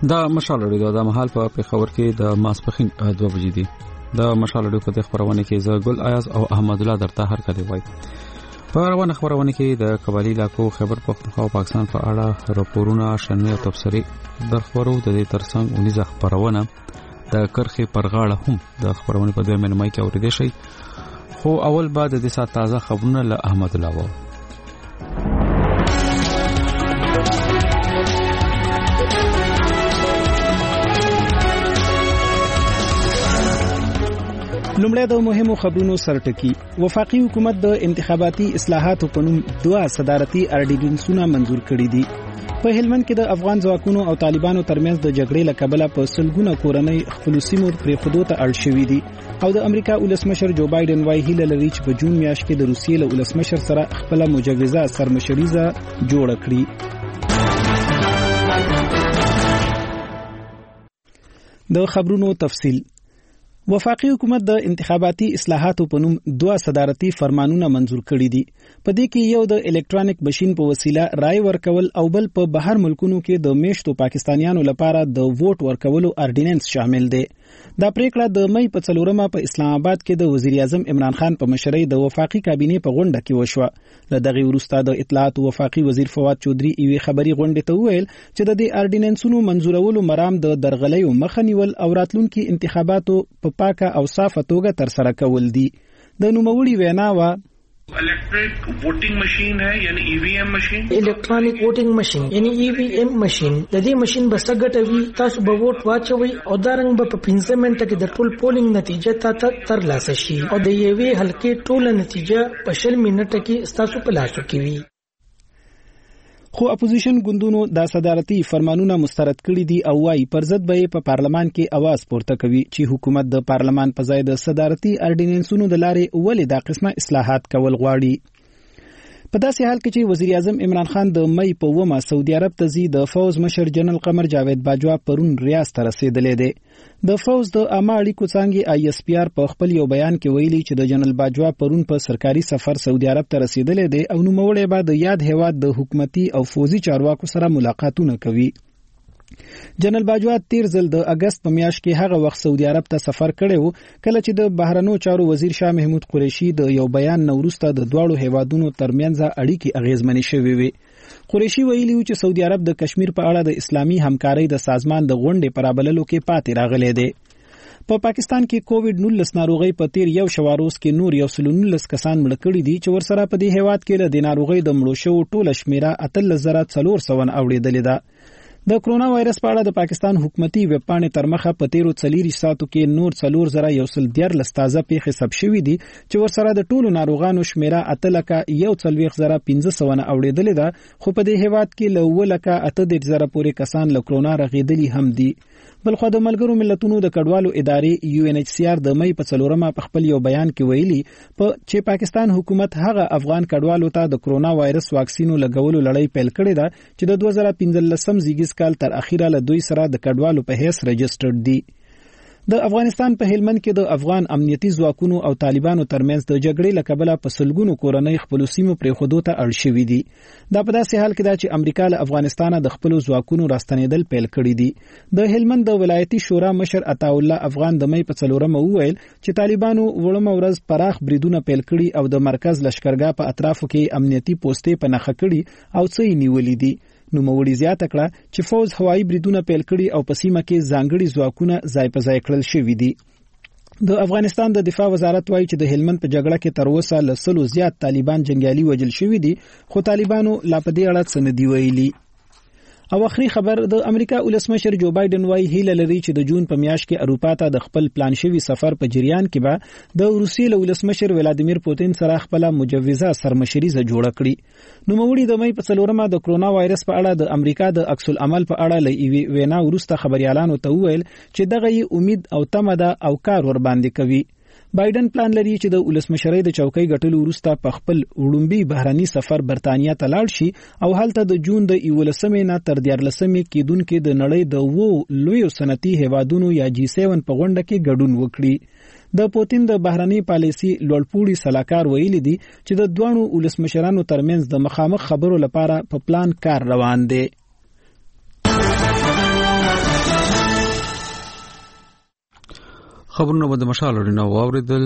دا مشال رادیو د محل په پیښور کې د ماسپخین 2 بجې دي. د مشال رادیو په خبرونه کې زه ګل ایاز او احمد الله درته هر کله وای. په روانه خبرونه کې د قبایلی علاقو خبر پختونخوا او پاکستان په اړه راپورونه شنه او تبصري درخورو. د دې ترڅنګ ونیزه خبرونه د کرخې پرغاړه هم د خبرونه په 2 مې کې اوریدل شي. خو اول بعد د سات تازه خبرونه له احمد الله و. لومړی د مهمو خبرونو سرټکی. وفاقي حکومت د انتخاباتي اصلاحاتو په نوم 2 صدارتي اردیننسونه منزور کړي دي. په هلمند کې د افغان ځواکونو او طالبانو ترمنځ د جګړې لکبله په سلګونه کورنۍ خپل سیمو پرې خودو ته اړ شوې دي او د امریکا ولسمشر جو بایدن وايي هیله لري چې په جون میاشت کې د روسیې له ولسمشر سره خپل مجوزه سرمشریزه جوړ کړي. د خبرونو تفصیل. وفاقي حکومت د انتخاباتي اصلاحاتو په نوم 2 صدارتي فرمانونه منزور کړي دي. په دې کې یو د الکترونیک ماشين په وسیله رای ورکول او بل په بهر ملکونو کې د میشتو پاکستانیانو لپاره د ووټ ورکولو اردیننس شامل دي. دا پریکړه د مې په 4 په اسلام آباد کې د وزیر اعظم عمران خان په مشرۍ د وفاقي کابینې په غونډه کې وشوه. له دغه وروسته د اطلاعات وفاقي وزیر فواد چودري یوې خبري غونډه ته وویل چې د دې اردیننسونو منزورولو مرام د درغلیو مخنیول او راتلونکي انتخاباتو په پاکه او صافه توګه تر سره کول دي. د نوموړي وینا وا electric voting machine है यानी EVM machine. Electronic voting machine यानी ईवीएम मशीन د دې ماشين بسګټوي تاسو به ووټ واچوي او دا رنګ به په 15 منټه کې د ټول پولینګ نتیجه تر لاسه شي او د یوې حلقې ټول نتیجه په 20 منټه کې تاسو په لاس کې وي. خو اپوزیشن ګوندونو د صدارتي فرمانونه مسترد کړي دي او وايي پر ضد به په پارلمان کې आवाज پورته کوي چې حکومت د پارلمان په ځای د صدارتي اردیننسونو د لارې ولې دا قسمه اصلاحات کول غواړي. په داسې حال کې چې وزیر اعظم عمران خان د مې په 9 سعودي عرب ته ځي د فوز مشر جنرال قمر جاوید باجوا پرون ریاض ته رسیدلې ده. د فوز د عامه اړیکو څنګه ISPR په خپل یو بیان کې ویلي چې د جنرال باجوا پرون په سرکاري سفر سعودي عرب ته رسیدلې ده او نوموړی به د یاد هیواد د حکومتي او فوزي چارواکو سره ملاقاتونه کوي. جنرال باجوا تیر ځل د اگست په میاشت کې هغه وخت سعودي عرب ته سفر کړی و کله چې د بهرنیو چارو وزیر شاه محمود قریشي د یو بیان نورسته د دواړو هیوادونو ترمنځ اړیکې اغیزمنې شوې وي. قریشي ویلي و چې سعودي عرب د کشمیر په اړه د اسلامي همکارۍ د سازمان د غونډې پرابللو کې پاتې راغلی دی. په پاکستان کې کووډ-19 ناروغي په تیر یو شواروز کې نور 119 کسان مړ کړي دي چې ورسره په دې هیواد کې د ناروغي د مړو شو ټوله شمیره 13400 اوریدلې ده. د کرونا وایرس په اړه د پاکستان حکومتي ویب پاڼې تر مخه په 13 ساعتو کې نور 4114 تازه پیښې ثبت شوې دي چې ورسره د ټولو ناروغانو شمیره 8,145,500 اوریدلې ده. خو په دې هیواد کې له 1,08,000 پورې کسان له کرونا رغیدلي هم دي. بلخو د ملګرو ملتونو د کډوالو ادارې UNHCR د مې په 4 په خپل یو بیان کې ویلي چې پاکستان حکومت هغه افغان کډوالو ته د کرونا وایرس واکسینو لګولو لړۍ پیل کړې ده چې د 2015 زیږیز کال تر اخیره له دوی سره د کډوالو په هیڅ رجسټرډ دي. د افغانستان په هلمند کې د افغان امنیتي ځواکونو او طالبانو ترمنځ د جګړې لکبله په سلګونو کورنۍ خپل سیمو پرې خودو ته اړ شوې دي. دا په داسې حال کې ده چې امریکا له افغانستانه د خپل ځواکونو راستنېدل پیل کړي دي. د هلمند د ولایتي شورا مشر عطا الله افغان د مې په 4 وویل چې طالبانو وړمه ورځ پراخ بریدونه پیل کړي او د مرکز لشکرګاه په اطرافو کې امنیتي پوسټې په نخښه کړي او څه یې نیولې دي. نو موړي زیاته کړه چې فوز هوایي بریدونه پیل کړي او په سیمه کې ځانګړي ځواکونه ځای په ځای کړل شوي دي. د افغانستان د دفاع وزارت وایي چې د هلمند په جګړه کې تر اوسه له 100 زیات طالبان جنگیالي وژل شوي دي خو طالبانو لا په دې اړه څه نه دی ویلي. او اخري خبر د امریکا ولسمشر جو بایدن وايي هیله لري چې د جون په میاشت کې اروپا ته د خپل پلان شوی سفر په جریان کې به د روسیې له ولسمشر ولادیمیر پوتین سره خپل مجوزه سرمشریزه جوړه کړي. نو موړي د مې په 4 د کرونا وایرس په اړه د امریکا د عکس العمل په اړه لې وینا ورسته خبريالانو ته وویل چې دغه امید او تمه ده او کار ور باندې کوي. بایدن پلان لري چې د ولسمشرۍ د چوکۍ ګټلو وروسته په خپل وړومبي بهراني سفر برتانیا ته لاړ شي او هلته د جون د 11 نه تر 14 کېدونکو د نړۍ د لوی صنعتي هیوادونو یا G7 په غونډه کې ګډون وکړي. د پوتین د بهراني پالیسي لوړپوړي سلاکار ویلي دي چې د دوه ولسمشرانو ترمنځ د مخامخ خبرو لپاره په پلان کار روان دی. خبرونه د مشال ورنه واوریدل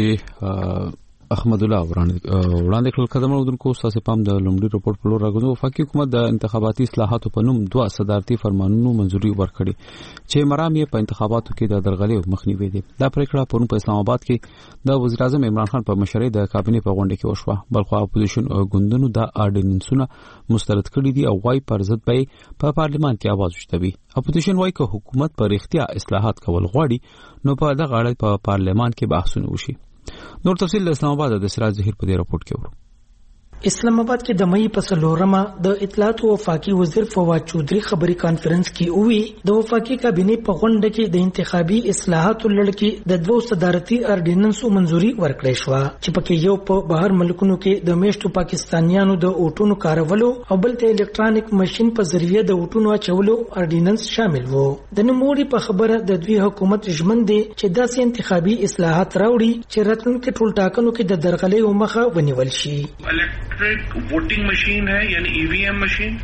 چې احمد الله وړاندې کړل قدمونه ودونکو ساسه پام د لومړي رپورت په لور راغلو وفاقي حکومت د انتخاباتي اصلاحاتو په نوم دوه صدارتي فرمانونو منځوري ورکړي چې مرام یې په انتخاباتو کې د درغلۍ مخنیوي دي دا پریکړه پرون په اسلام آباد کې د وزیر اعظم عمران خان په مشرۍ د کابینې په غونډه کې وشوه بلخو اپوزیشن ګوندونو د اورډیننسونه مسترد کړي دي او وايي پر ضد په پارلیمان کې आवाज وشتوي اپوزیشن وايي چې حکومت پر اختیار اصلاحات کول غواړي نو په دغه اړه په پارلیمان کې بحثونه وشي نور تفصیل د اسلام آباد د سراج ظهیر په دې راپورټ کې ورو اسلام آباد کې د مې په سلورمه د اطلاعات او وفاقي وزیر فواد چودري خبري کانفرنس کې وی د وفاقي کابینې په غونډه کې د انتخابي اصلاحاتو لړ د دوه صدارتي اورډیننسو منځوري ورکړې شو چې پکې یو په بهر ملکونو کې د میشتو پاکستانیانو د اوټونو کارولو او بل ته الکترونیک ماشين په ذریعہ د اوټونو اچولو اورډیننس شامل وو د نوموړي په خبره د دوی حکومت ژمن دي چې داسې انتخابي اصلاحات راوړي چې راتلونکي ټول ټاکنو کې د درغلۍ مخه ونیول شي वोटिंग मशीन है यानी ईवीएम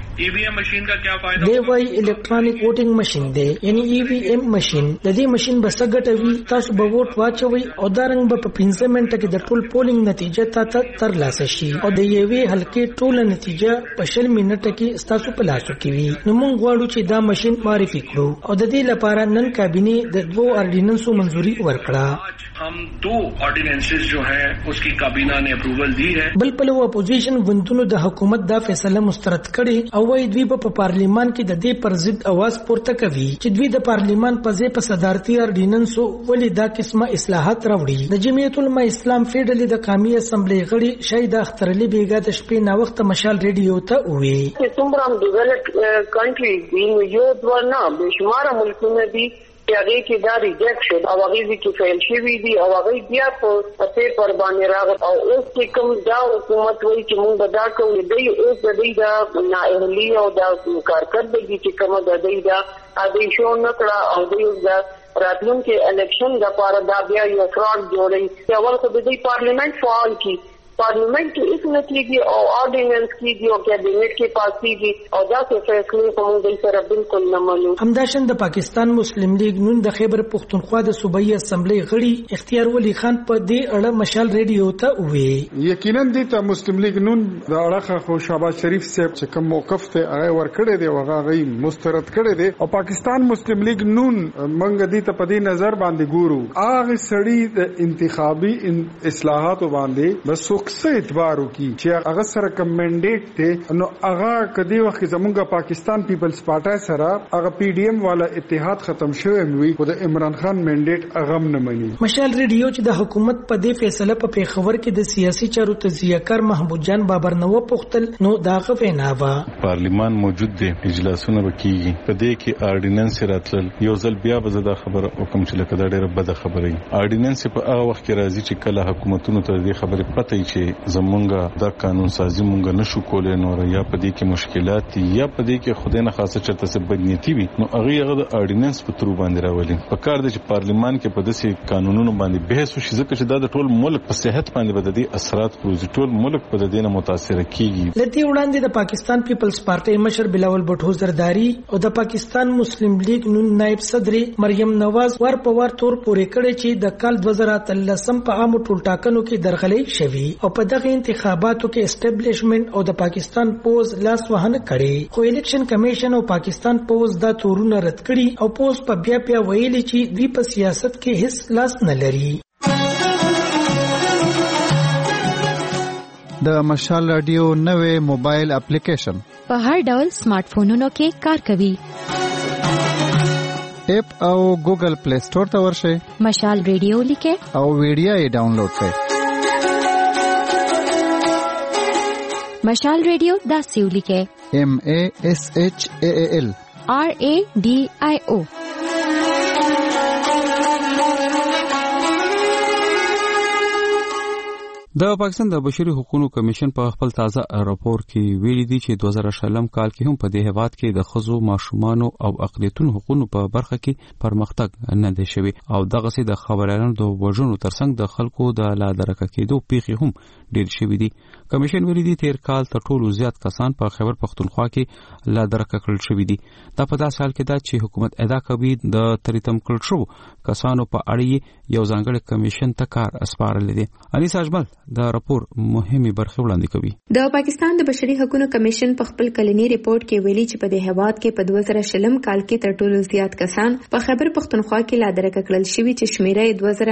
मशीन का क्या फायदा دی وای الکترونیک ووټینګ ماشين دی یعنی EVM ماشين د دې ماشين بسګټوي تاسو به ووټ واچوي او دا رنګ به په 15 منټه کې د ټول پولینګ نتیجه تر لاسه شي او د یوې حلقې ټول نتیجه په 20 منټه کې تاسو په لاس کې وي نو موږ غواړو چې دا ماشين معرفي کړو او د دې لپاره نن کابینې د دوه اورډیننسو منځوري ورکړه हम 2 ऑर्डिनेंसेस जो है उसकी काबीना ने अप्रूवल दी है बल په اپوزیشن وندونو د حکومت دا فیصله مسترد کړي او وايي دوی په پارلیمان کې د دې پر ضد आवाज پورته کوي چې دوی د پارلیمان په ځای په صدارتي اورډیننسو ولې دا قسمه اصلاحات راوړي د جمعیت العلماء اسلام فیډرالي د قومي اسمبلی غړي شهید اختر علي بیګا د شپې نا وخت مشال ریډیو ته وی چې څومره ډیولپډ کنټری دی یو ورنه بشمار ملکونه دي هغه کې دا ریجکشن او هغه کې فیل شوی دي او هغه بیا په پیپر باندې راغلی او اوس کې کوم دا حکومت وایي چې موږ دا کوو دی اوس د دې دا نااهلي او دا کارکردګي چې کوم د دې دا د شو نکړه او د دا راتلونکي الیکشن د لپاره دا بیا یو فراډ جوړي چې اول خو د دې پارلیمنت فعال کی पार्लियामेंट की इस नतीजे की और ऑर्डिनेंस की जो कैबिनेट के पास की और जाके फैसले को موږ سره بالکل نه منو همداشن د پاکستان مسلم لیگ نون د خیبر پختونخوا د صوبایي اسمبلی غړي اختیار ولی خان په دې اړه مشال ریډیو ته وی یقینا د ته مسلم لیگ نون د اړه خو شهباز شریف صاحب چې کوم موقف ته هغه ورکړی دی هغه غي مسترد کړی دی او پاکستان مسلم لیگ نون منګ دې ته په دې نظر باندې ګورو هغه سړی د انتخابي اصلاحات باندې بس څه اعتبارو کی چې هغه سره کمنډیټ ته نو هغه کدی وخت زمونږ پاکستان پیپلز پارټي سره هغه PDM والا اتحاد ختم شوی وي خو د عمران خان منډیټ هغه نه مني مشال ریډیو چې د حکومت په دې فیصله په پیښور کې د سیاسي چارو تجزیه کار محمود جان بابر نو پختل نو داغه ویناوه پارلیمان موجود دی اجلاسونه وکړي په دې کې اورډیننس راتلل یو ځل بیا به زده خبره حکم چې لکه دا ډیره بده خبره اورډیننس په هغه وخت کې راځي چې کله حکومتونو ته دې خبره پته وي چې زمونږه دا قانون سازي مونږ نشو کولای نو یا په دې کې مشکلات دي یا په دې کې خدای نه خاصه چرته څه بدنيتي وي نو هغه د اورډیننس په تر باندې راولي په کار د پارلیمان کې په داسې قانونونو باندې بحث وشي ځکه چې دا د ټول ملک په صحت باندې بددي اثرات کوي ټول ملک په دې نه متاثر کیږي لدی وړاندې د پاکستان پیپلز پارټي مشر بلاول بټو زرداری او د پاکستان مسلم لیگ نون نائب صدر مریم نواز ور په ور تور پورې کړي چې د کال 2013 په عام ټول ټاکنو کې درغلۍ شوي او په دغه انتخاباتو کې اسټابلیشمنت او د پاکستان پوز لاس وهنه کړي خو الیکشن کمیشن او پاکستان پوز دا تورونه رد کړي او پوز په بیا ویلي چې دوی په سیاست کې هیڅ لاس نه لري د مشال رادیو نوې موبایل اپلیکیشن په هر ډول سمارټ فونونو کې کار کوي اپ او ګوګل پلی سٹور ته ورشئ مشال رادیو لیکه او ویډیو یې ډاونلوډ کړئ مشال ریڈیو دا سیو لکھے MASHAAL RADIO د پاکستان د بشري حقوقو کمیشن په خپل تازه راپور کې ویلي دی چې 2020 کال کې هم په دې هیواد کې د ښځو، ماشومانو او اقلیتونو حقوقو په برخه کې پرمختګ نه دی شوی او دغه سي د خبريالانو د وژنو ترڅنګ د خلکو د لا درکه کېدو پیښې هم ډېر شوي دي. کمیشن ویلي دی تیر کال تر ټولو زیات کسان په خیبر پختونخوا کې لا درکه کړل شوي دي. دا په داسې حال کې ده چې حکومت ادا کوي د تریتم کړل شو کسانو په اړه یو ځانګړی کمیشن ته کار اسپارل دي. انیس اجمل د راپور مهمه برخه وړاندې کوي. د پاکستان د بشري حقوقو کمیشن په خپل کلنی ریپورت کې ویلي چې په دې هیواد کې په 2020 کال کې تر ټولو زیات کسان په خیبر پختونخوا کې لا درکه کړل شوي چې شمیره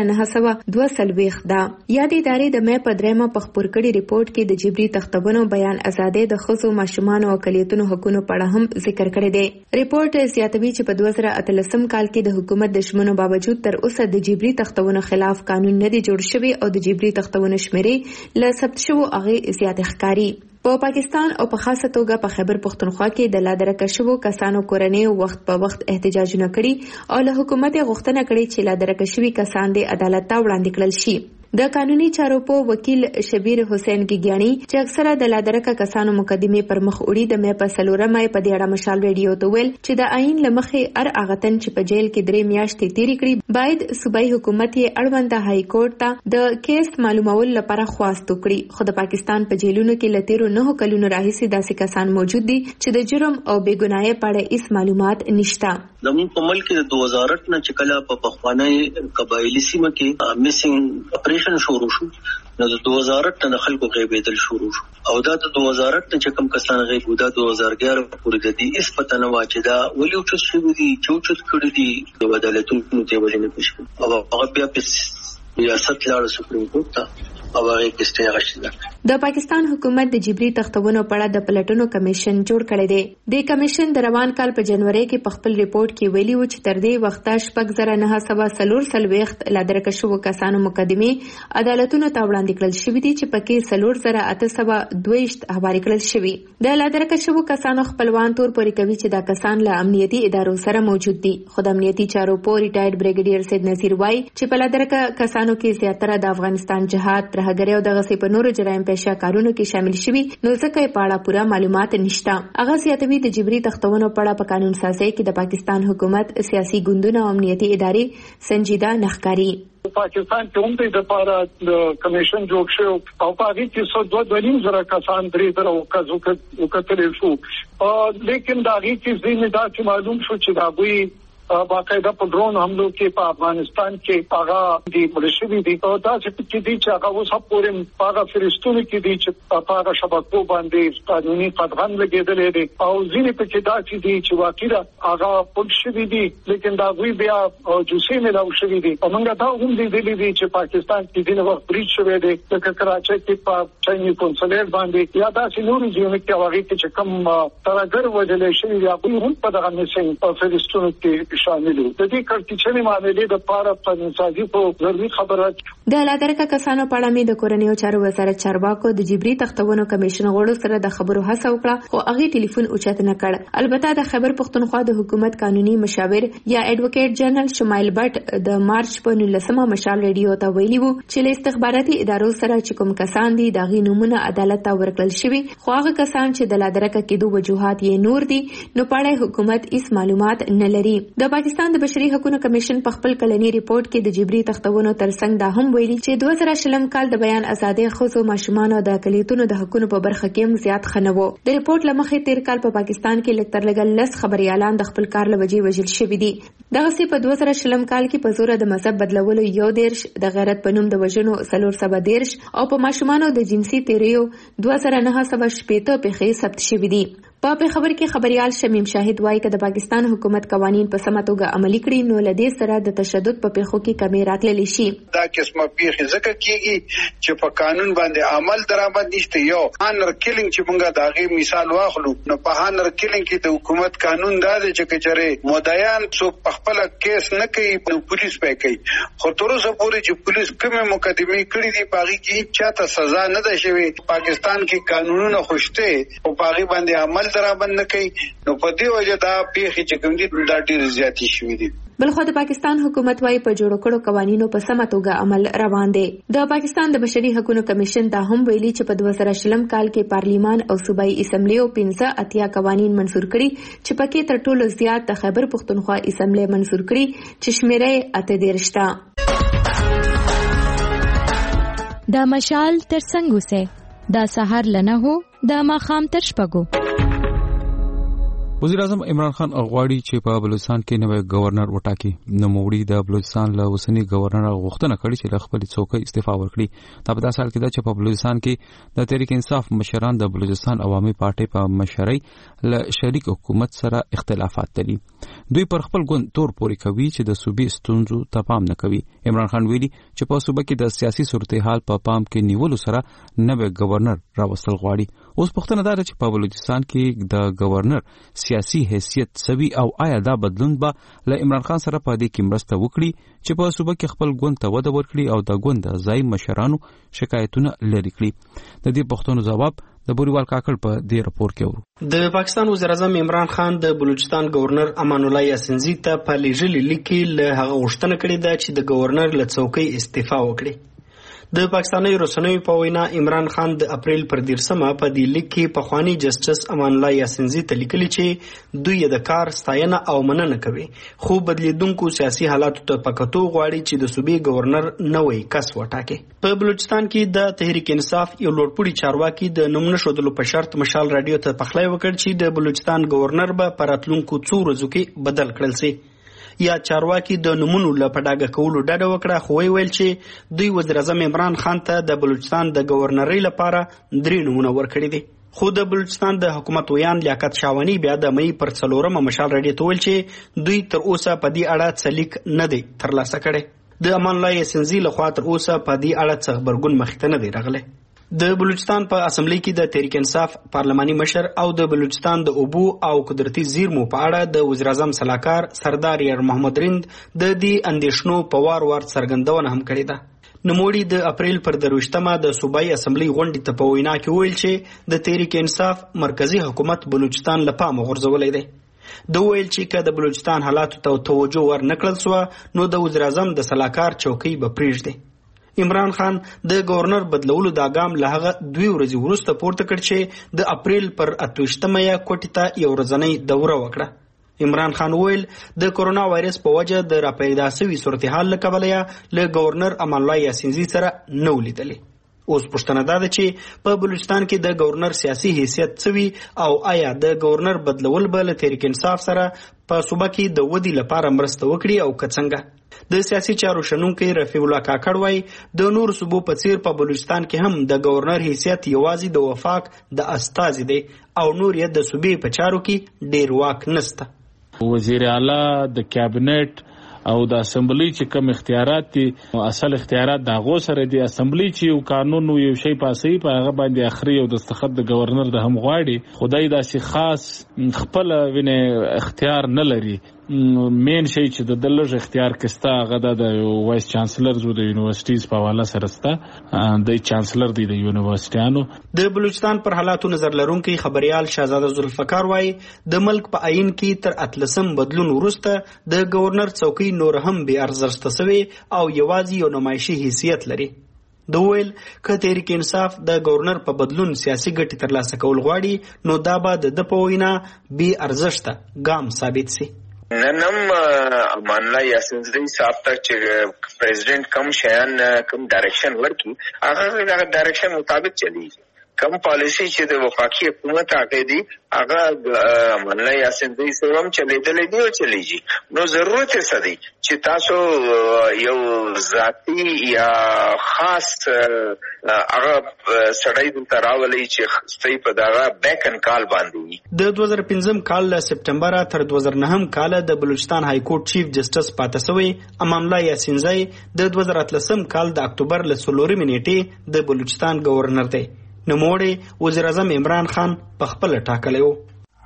2942 ده. یادې ادارې د مې په درېمه په خبر کړي ریپورت کې د جبري تختبونو بیان آزادۍ د ښځو، ماشومانو او اقلیتونو حقوقو په اړه هم ذکر کړی دی. ریپورت زیاتوي چې په 2013 کال کې د حکومت د شمنو باوجود تر اوسه د جبري تختبونو خلاف قانون نه دی جوړ شوی او د جبري تختبونو شمیره ل ثبت شو هغه زیات ښکاری. په پاکستان او په خاصه توګه په خیبر پختونخوا کې د لادرکه شوو کسانو کورنۍ وخت په وخت احتجاجونه کړي او له حکومت غوښتنه کړې چې لادرکه شوي کسان د عدالت ته وړاندې کړل شي. د قانوني چارو په وکیل شبیر حسین گیګیانی چې اکثره د لادرکه کسانو مقدمه پر مخ وړي د مې په سلورمه په دې اړه مشال ریډیو ته ویل چې د آئین لمخې اغتن چې په جیل کې 3 میاشتې تیری کړي باید صوبایي حکومت یې اړوند هاي کورټ ته د کیس معلومول لپاره خواست وکړي. خو د پاکستان په جیلونو کې لتیرو 9 کلونو راهیسې داسې کسان موجود دي چې د جرم او بېګناهۍ په اړه هیڅ معلومات نشته. زموږ په ملک کې د 2008 نه چې کله په پخوانی قبایلی سیمه کې میسنګ اپریشن شروع شو نو د 2008 نه خلکو غیبېدل شروع شو او دا د 2008 نه چې کوم کسان غیب ودا 2011 پورې د دې اس پته نه واچي دا ولې او څه شوی دي چې کړی دي د عدالتونو ته وجنه پښه او هغه بیا په ریاست لاړ سپریم کورټ ته او هغه کېسټه غشتله. د پاکستان حکومت د جبري تختونو په اړه د پلټنو کمیشن جوړ کړی دی. د کمیشن د روان کال په جنوري کې په خپل ریپورت کې ویلي و چې تر دې وخته 9,940 لادرکه شوو کسانو مقدمه عدالتونو ته وړاندې کړل شوې دي چې پکې 4,822 حواله کړل شوې. د لادرکه شوو کسانو خپلوان تور پورې کوي چې دا کسان له امنیتي ادارو سره موجود دي. خو د امنیتي چارو په ریټایرډ بریګیډیر سید نصیر وای چې په لادرکه کسانو کې زیاتره د افغانستان جهاد ترهګری او دغه په نورو جرایم پیشه کارونو کې شامل شوي نو ځکه په اړه پوره معلومات نشته. هغه زیاتوي د جبري تختونو په اړه په قانون سازي کې د پاکستان حکومت، سیاسي ګوندونه او امنیتي ادارې سنجیده نخکاری. پاکستان کې هم د لپاره د کمیشن جوړ شو او په هغه کې 2.5 کسان درې درو وکړل شو لیکن دا هغه کې ځینې دا چې معلوم شو چې دا وی باقاعده په ډرون حملو کې په افغانستان کې هغه د ملشوي دي او دا چې دي چې هغه اوس پورې هغه فرستونه کې دي چې په هغه شبکو باندې قانوني قدغن لګیدلې دي او ځینې په کې دا چې دي چې واقعا هغه پولیسي دي لیکن دا وی بیا جوسي نه راوښوي دي او موږ دا هم دي چې پاکستان کې دغه وخت بریچ شوی دی د کراچۍ کې په چایني کنسولر باندې یا دا چې نورو ځینې کې هغه چې کوم ترګر وجلې شوی یا په هم په دغه نشي په فرستونه کې شاملو د دې کړکېچنې معاملې د پاره قانونسازي په ضروري خبره د لادرکه کسانو په اړه د کورنیو چارو وزارت چارواکو د جبري تختونو کمیشن غړو سره د خبرو هڅه وکړه خو هغه ټلیفون اوچت نه کړ. البته د خیبر پختونخوا د حکومت قانوني مشاور یا ایڈوکیټ جنرال شمایل بټ د مارچ په 19مه مشال ریډیو ته ویلي وو چې له استخباراتي ادارو سره چې کوم کسان دي دغه نمونه عدالت ته ورکړل شوی خو هغه کسان چې د لادرکه کېدو وجوهات یې نور دي نو په اړه حکومت هیڅ معلومات نه لري. د پاکستان د بشري حقوقو کمیشن په خپل کلنی ریپورت کې د جبري تختونو ترڅنګ دا هم ویلي چې 2020 کال د بیان ازادي ښځو، ماشومان او د اقلیتونو د حقوقو په برخه کې هم زیات خنوو. د ریپورت لمخې تیر کال په پاکستان کې لکتر لګل لس خبريالان د خپل کار لوجې وژل شوي دي. دغه سی په 2020 کال کې په زور د مذهب بدلولو 1 د غیرت په نوم د وژنو 413 او په ماشومانو د جنسي تیریو 2918 پیښې ثبت شوي دي. په خبر کې خبريال شمیم شاهد وایي چې د پاکستان حکومت قوانين په سمه توګه عملي کړي نو لدې سره د تشدد په پیښو کې کمی راتللی شي. دا قسمه پیښې ځکه کیږي چې په قانون باندې عمل درآمد نشته. یو هانر کیلینګ چې موږ داغه مثال واخلو نو په هانر کیلینګ کې د حکومت قانون دا دی چې کچره مدعیان څوک په خپل کیس نه کوي په پولیس پې کوي خو تر اوسه پورې چې پولیس کومه مقدمه کړې دي باغی کې چاته سزا نه ده شوی. پاکستان کې قانونونه خوشته او باغی باندې عمل درابند نه کوي نو په دې وجه دا پیښې چې کوم دي دا ډېر زیاتې شوې دي. بلخو د پاکستان حکومت وايي په جوړ کړو قوانینو په سمه توګه عمل روان دی. د پاکستان د بشري حقوقو کمیشن دا هم ویلي چې په 2020 کال کې پارلیمان او صوبایي اسمبلی 15 قوانین منسور کړي چې پکې تر ټولو زیات د خیبر پښتونخوا اسمبلی منسور کړي چې شمیره 38 ده. دا مشال تر څنګه سه دا سحر لنه هو دا ماخام تر شپګو. وزیر اعظم عمران خان غواړي چې په بلوچستان کې نوی گورنر وټاکي. نوموړي د بلوچستان له اوسنی گورنر غوښتنه کړې چې له خپل څوکۍ استعفا ورکړي. دا په داسې حال کې ده چې په بلوچستان کې د تحریک انصاف مشران د بلوچستان عوامي پارټي په مشرۍ له شریک حکومت سره اختلافات لري. دوی پر خپل ګوند تور پوري کوي چې د صوبې ستونزو ته پام نه کوي. عمران خان ویلي چې په صوبې کې د سیاسي صورتحال په پام کې نیولو سره نوی گورنر راوستل غواړي. اوس پوښتنه ده چې په بلوچستان کې د گورنر سیاسي حیثیت سوي او آیا دا بدلون به له عمران خان سره په دې کې مرسته وکړي چې په صوبې کې خپل ګوند ته وده ورکړي او د ګوند ځای مشرانو شکایتونه لري کړي. د دې پوښتنو جواب د بوریوال کاکړ په دې راپور کې ورو. د پاکستان وزیر اعظم عمران خان د بلوچستان گورنر امان الله یاسینزی ته په لیږلي لیک کې له هغه غوښتنه کړې ده چې د گورنر له څوکۍ استعفا وکړي. د پاکستاني رسنیو په وینا عمران خان د اپریل پر 13 په دې لیک کې پخوانی جسټس امان الله یاسینزی ته لیکلي چې دوی د کار ستاینه او مننه کوي خو بدلیدونکو سیاسي حالاتو ته پکتو غواړي چې د صوبې گورنر نوې کس وټاکي. په بلوچستان کې د تحریک انصاف یو لوړپوړي چارواکي د نومونه شودلو په شرط مشال رادیو ته پخلی وکړ چې د بلوچستان گورنر به پر راتلونکو څو ورځو کې بدل کړل شي. یا چارواکي د نمونو له پډاګه کولو ډډه وکړه خو ویل چې دوی وزیر اعظم عمران خان ته د بلوچستان د گورنرۍ لپاره 3 نمونه ورکړي دي. خو د بلوچستان د حکومت ویان لیاقت شاونی بیا د مې پر 4 مشال رډي تول چې دوی تر اوسه په دې اړه څلیک نه دی ترلاسه کړي. د امان الله یاسینزی له خوا تر اوسه په دې اړه څه خبرګون مخته نه دی راغلی. د بلوچستان په اسمبلی کې د تحریک انصاف پارلماني مشر او د بلوچستان د اوبو او قدرتي زیرمو په اړه د وزیر اعظم سلاکار سردار یار محمد رند د دې اندیشنو په وار څرګندونه هم کړې ده. نوموړي د اپریل پر 23 د صوبایي اسمبلی غونډې ته په وینا کې ویل چې د تحریک انصاف مرکزی حکومت بلوچستان له پامه غورځولې ده. د ویل چې که د بلوچستان حالاتو ته توجه ور نکړل سو نو د وزیر اعظم د سلاکار چوکۍ به پریږدي. عمران خان د گورنر بدلولو دا ګام له هغه 2 ورځې وروسته پورته کړ چې د اپریل پر 28 کوټې ته یو ورځنۍ دوره وکړه. عمران خان ویل د کورونا وایرس په وجه د راپیدا شوي صورتحال له کبله له گورنر امان الله یاسینزی سره نو لیدلې. اوس پوښتنه ده چې په بلوچستان کې د گورنر سیاسي حیثیت څوي او آیا د گورنر بدلول به له تحریک انصاف سره په صوبه کې د ودی لپاره مرسته وکړي او که څنګه. د سیاسي چارو شنونکي رفیع الله کاکړ وایي د نور صوبو په څیر په بلوچستان کې هم د گورنر حیثیت یوازې د وفاق د استازي دی او نور یې د صوبې په چارو کې ډیر واک نشته. وزیر اعلی د کابینټ او د اسمبلی چې کوم اختیارات دي اصل اختیارات د غو سره دي. اسمبلی چې یو قانون یو شی پاسي په هغه باندې اخري او دستخط د گورنر د هم غواړي. خدای داسې خاص خپل وینه اختیار نه لري. مین شي چې د دلج اختیار کستا هغه د وایس چانسلر زو د یونیورسيټیز په حواله سره ستا د چانسلر دی د یونیورسيټانو. د بلوچستان پر حالاتو نظر لرونکي خبريال شاهزاده ذوالفقار وایي د ملک په عین کې تر 8 بدلون وروسته د گورنر څوکۍ نور هم به ارزښت شوی او یوازې یو نمایشي حیثیت لري. د ویل که تحریک انصاف د گورنر په بدلون سیاسي ګټې ترلاسه کول غواړي نو دا به د پوینا بي ارزښت ګام ثابت سي. ننم امان الله یاسینزی صاحب ته چې پریزیدنت کم شیان کم ډایرکشن ورکي هغه د ډایرکشن مطابق چلی. کم پالیسی چې د وفاقي حکومت هغه دی هغه امان الله یاسینزی سره هم چلیدلې دی او چلیږي. نو ضرورت یې څه دی چې تاسو یو ذاتی یا خاص هغه سړی دلته راولي چې ستې په دغه بیک ان کال باندې. د 2015 کال له سپټمبر تر 2009 کال د بلوچستان های کورټ چیف جسټس پاتې شوی امان الله یاسینزی د 2013 کال د اکتوبر له 16 نیټې د بلوچستان گورنر دی. نوموړی وزیر اعظم عمران خان په خپل ټاکلی و.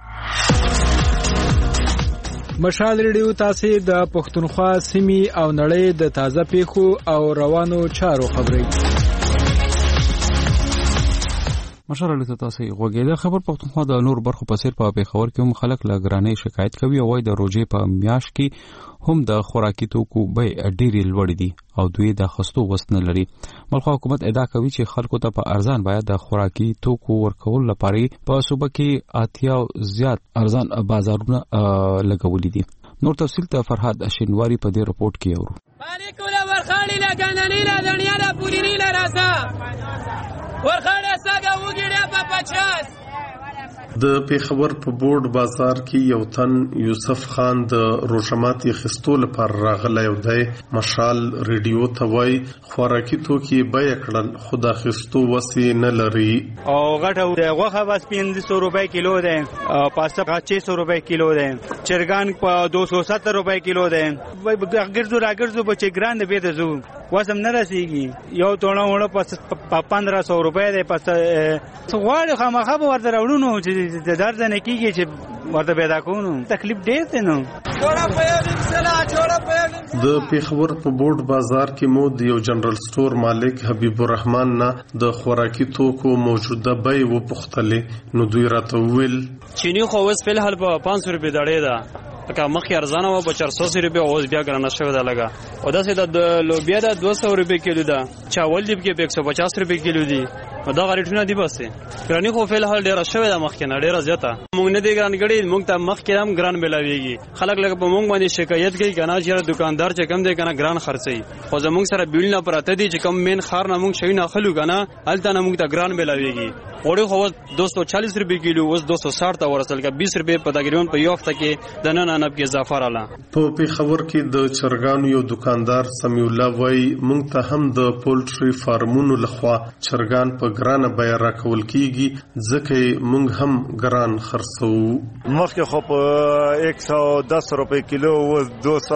مشال ریډیو تاسو د پښتونخوا سیمې او نړۍ د تازه پیښو او روانو چارو خبري مشر له تاسو غوګیدا خبر پښتونخوا د نور برخو په سیر په پیښور کې هم خلک له ګرانۍ شکایت کوي او د روزي په میاش کې هم د خوراکي توکو بیه ډېری لوړ دي او دوی د خستو وسنه لري. ملخوا حکومت ادعا کوي چې خلکو ته په ارزان باید د خوراکي توکو ورکول لپاره په صوبه کې اتیا زیات ارزان بازارونه لګولې دي. نور تفصیل ته فرهاد شینواری په دې رپورت کې اورو. باریکوله ورخاړی لا ګندنی لا دنیا لا پورینی لا راسا ورخاړی ساګه وګړي په 50. د پیښور په بورډ بازار کې یو تن یوسف خان د روشماتي خستو لپاره راغلی او د مشال ریډیو ته وای خوراکي توکي بیه کړل خدا خستو وسی نه لري او غټه د غوخه بس 500 روپے کیلو ده او پاستا 600 روپے کیلو ده چرګان په 270 روپے کیلو ده ګرځو راګرځو بچي ګران به ده زو وسم نه رسیږي یو ټونه وړه په 1500 روپے ده پس غواړي خامخا به ورته راوړو چې د درد نه کیږي چې ورته پیدا کوو تکلیف ډېر دی نو. د پیښور په بورډ بازار کې مو د یو جنرال سٹور مالک حبیب الرحمن نه د خوراکي توکو موجوده بیه وپوښتلې نو دوی راته وویل چینی خو اوس په حال په 500 روپے دړې ده که مخکې ارزانه و په 400 روپے اوس بیا ګرانه شوې ده لګه او داسې د لوبیا ده 200 روپے کیلو ده چاول دی په 150 روپے کیلو دي دا غریټونه دی بس ګرانی خو په حال ډیره شوې ده مخکې نه ډیره زیاته مونږ نه دی ګران غړي مونږ ته مخکې هم ګران ملاويږي خلک لکه په مونږ باندې شکایت کوي کنه چې دکاندار چې کم دی کنه ګران خرڅي خو زمونږ سره بیل نه پراته دي چې کم مین خار نه مونږ شي نه خلو کنه الته نه مونږ ته ګران ملاويږي وړي خو 240 روپے کیلو اوس 260 ته ورسل کا 20 روپے په تقریبا په یو هفته کې د نن انب کې اضافه رااله. په پیښور کې د چرګانو یو دکاندار سمیع الله وای مونږ ته هم د پولټري فارمونو لخوا چرګان په ګرانه بیه راکول کیږي ځکه مونږ هم ګران خرڅو. مخکې خو په 110 روپے کیلو او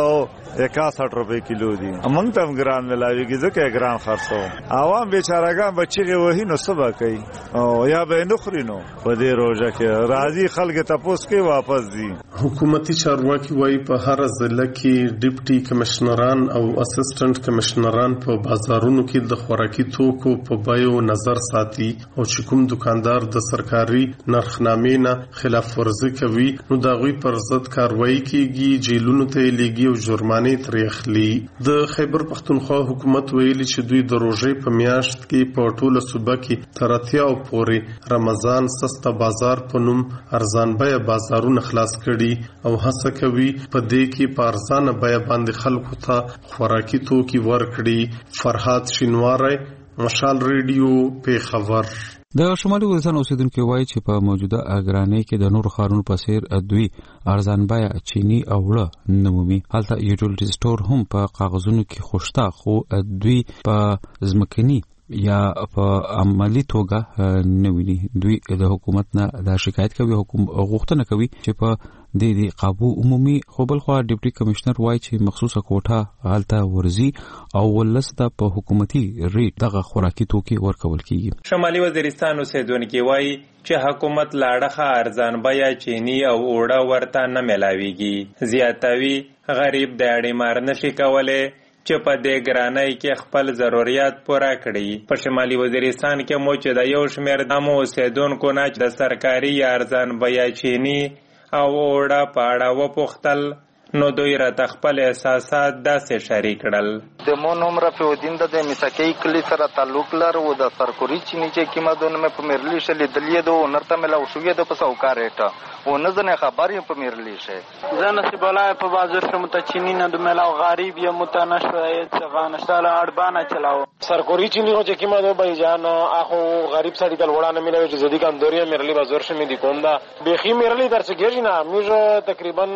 261 روپے کیلو دي مونږ ته هم ګران ملاويږي ځکه ګران خرڅو. عوام بیچارهګان بچیږي وਹੀ نو سبا کوي او یا به نخري نو په دې روزه کې راضي خلک تاسو کې واپس دي. حکومتي چارواکي وایي په هر ضلع کې ډیپټي کمشنران او اسسټنټ کمشنران په بازارونو کې د خوراکي توکو په بیو نظر ساتي او چې کوم دکاندار د سرکاري نرخنامې نه خلاف ورزي کوي نو دا غوي پر ضد کاروایی کیږي جیلونو ته لګي او جرمانه ترې اخلي. د خیبر پښتونخوا حکومت ویلي چې دوی د روزې په میاشت کې په ټوله صوبه کې تراتیا او پوري رمضان سستا بازار په نوم ارزان بیه بازارونه خلاص کړي او هڅه کوي په دې کې په ارزانه بیه باندې خلکو ته خوراکي توکي ورکړي. فرهاد شینواری مشال ریډیو پیښور. د شمالي وزیرستان اوسیدونکو وایي چې په موجوده اګرانۍ کې د نور خارونو په څیر دوی ارزان بیه چینی او وړه نمومي. هلته یوټیلیټي سٹور هم په کاغذونو کې خوشته خو دوی په ځمکني یا په عملی توګه نه ویني. دوی د حکومت نه دا شکایت کوي غوښتنه کوي چې په دې قابو عمومي خو بل خو ډیپټي کمشنر وایي چې مخصوصه کوټه حالته ورزي او ولسته په حکومتي ریټ دغه خوراکي توکي ورکول کیږي. شمالي وزیرستان اوسیدونکو وایي چې حکومت لاړه ارزان بیه چینی او اوړه ورته نه ملاويږي زیاتوي غریب د اړې مار نشي کولای چې په دې ګرانۍ کې خپل ضرورت پوره کړي. په شمالي وزیرستان کې مو چې د یو شمېر د اوسیدونکو نه د سرکاري ارزان بیه چینی او اوړه په اړه وپوښتل نو دوی راته خپل احساسات داسې شریک کړل. د مو نوم رفیع الدین د مسکی کلی سره تعلق لري او د سرکوري چینی چې کیمه دونه مې په مرلی شلې دلیه دو نرته مې لا شوې د په سوکار ریټه او نه زنه خبرې په مرلی شه زنه سی بلای په بازار شم ته چینی نه د ملا غریب یا متنشوي افغانستان اړبانه چلاو سرکوري چینی هو چې کیمه دو بای جان اخو غریب سړی دل وړانه ملوي چې زدي کم دوري مرلی بازار شمې دی کوم دا بخي مرلی درڅ ګرځي نه موږ تقریبا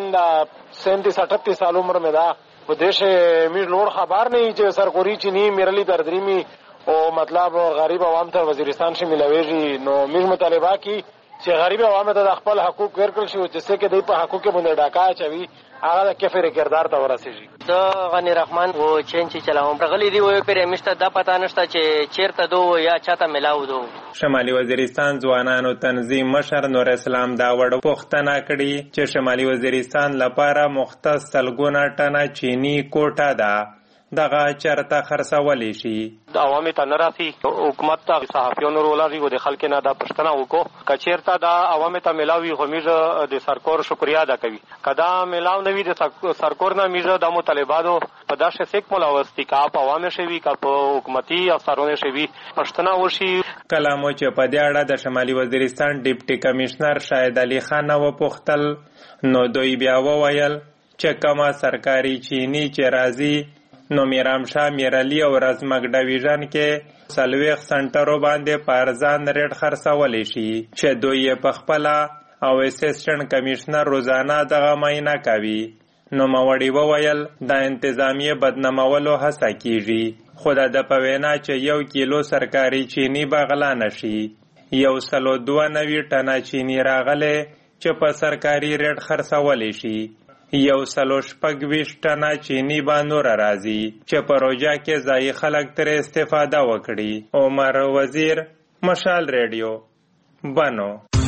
37-38 سال عمر میں دا وہ دیش میر لوڑ خبر نہیں چې سرکوری چینی میرلی دردریمی او مطلب غریب عوام ته وزیرستان شي ملويږي نو میر مطالبه کی چې غریب عوام ته خپل حقوق ورکړل شي چې څه کې د په حقوق باندې ډاکا چوي هغه د کفر کردار ته ورسېږي. د غنی رحمان و چینچی چلاوم غلی دی وې پر مشته د پتا نشته چې چیرته دو یا چاته ملاو دو. شمالي وزیرستان ځوانانو تنظیم مشر نور اسلام دا وړ پوښتنه کړې چې شمالي وزیرستان لپاره مختص سلګونه ټنه چینی کوټه ده دغه چرته خرڅولی شي. عوامو ته نه راسي، حکومت ته صحافیانو رولري او د خلکو نه دا پښتنه وکړو که چېرته دا عوامو ته میلاوي خو موږ د سرکور شکریا ادا کوي. که دا میلاو نه وي د سرکور نه موږ د مطالباتو په داسې سیک ملاوستي که په عوامو شوي که په حکومتي افسرانو شوي پښتنه وشي. کله مو چې په دې اړه د شمالي وزیرستان ډیپټي کمشنر شاهد علي خان وپوښتل نو دوی بیا وویل چې کومه سرکاري چینی چې راځي نو میرامشاه، میرعلي او رزمک ډویژن کې 40 سنټرو باندې په ارزان ریټ خرڅولی شي چې دوی یې په خپله او اسسټنټ کمشنر روزانه دغه معاینه کوي. نو موړي وویل د انتظامیه بدنامولو هڅه کیږي، خو د په وینا چې 1 کیلو سرکاري چینی به غلا نشي. 192 ټنه چینی راغله چې په سرکاري ریټ خرڅولی شي. 126 ټنه چینی به نور راځي چې په روجا کې ځای خلک تر استفاده وکړي. عمر وزیر، مشال ریډیو، بنو.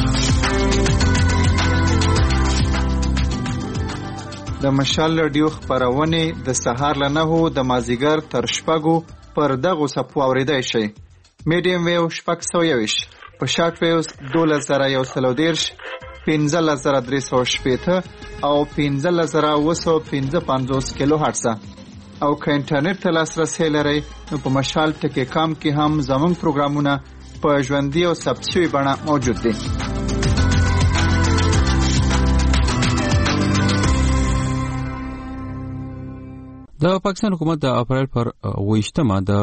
د مشال ریډیو خبرونه د سهار له 9 د مازیګر تر شپږو پر دغه صفو اوریدای شي. میډیم ویو 621 په شارټ ویوز 2130 15380 او 15755 کیلو هرتز او که انټرنیټ ته لاسرسي لرئ نو په مشال ټکی کام کې هم زموږ پروګرامونه په ژوندۍ او ثبت شوي بڼه موجود دي. د پاکستان حکومت د اپریل پر 28مه د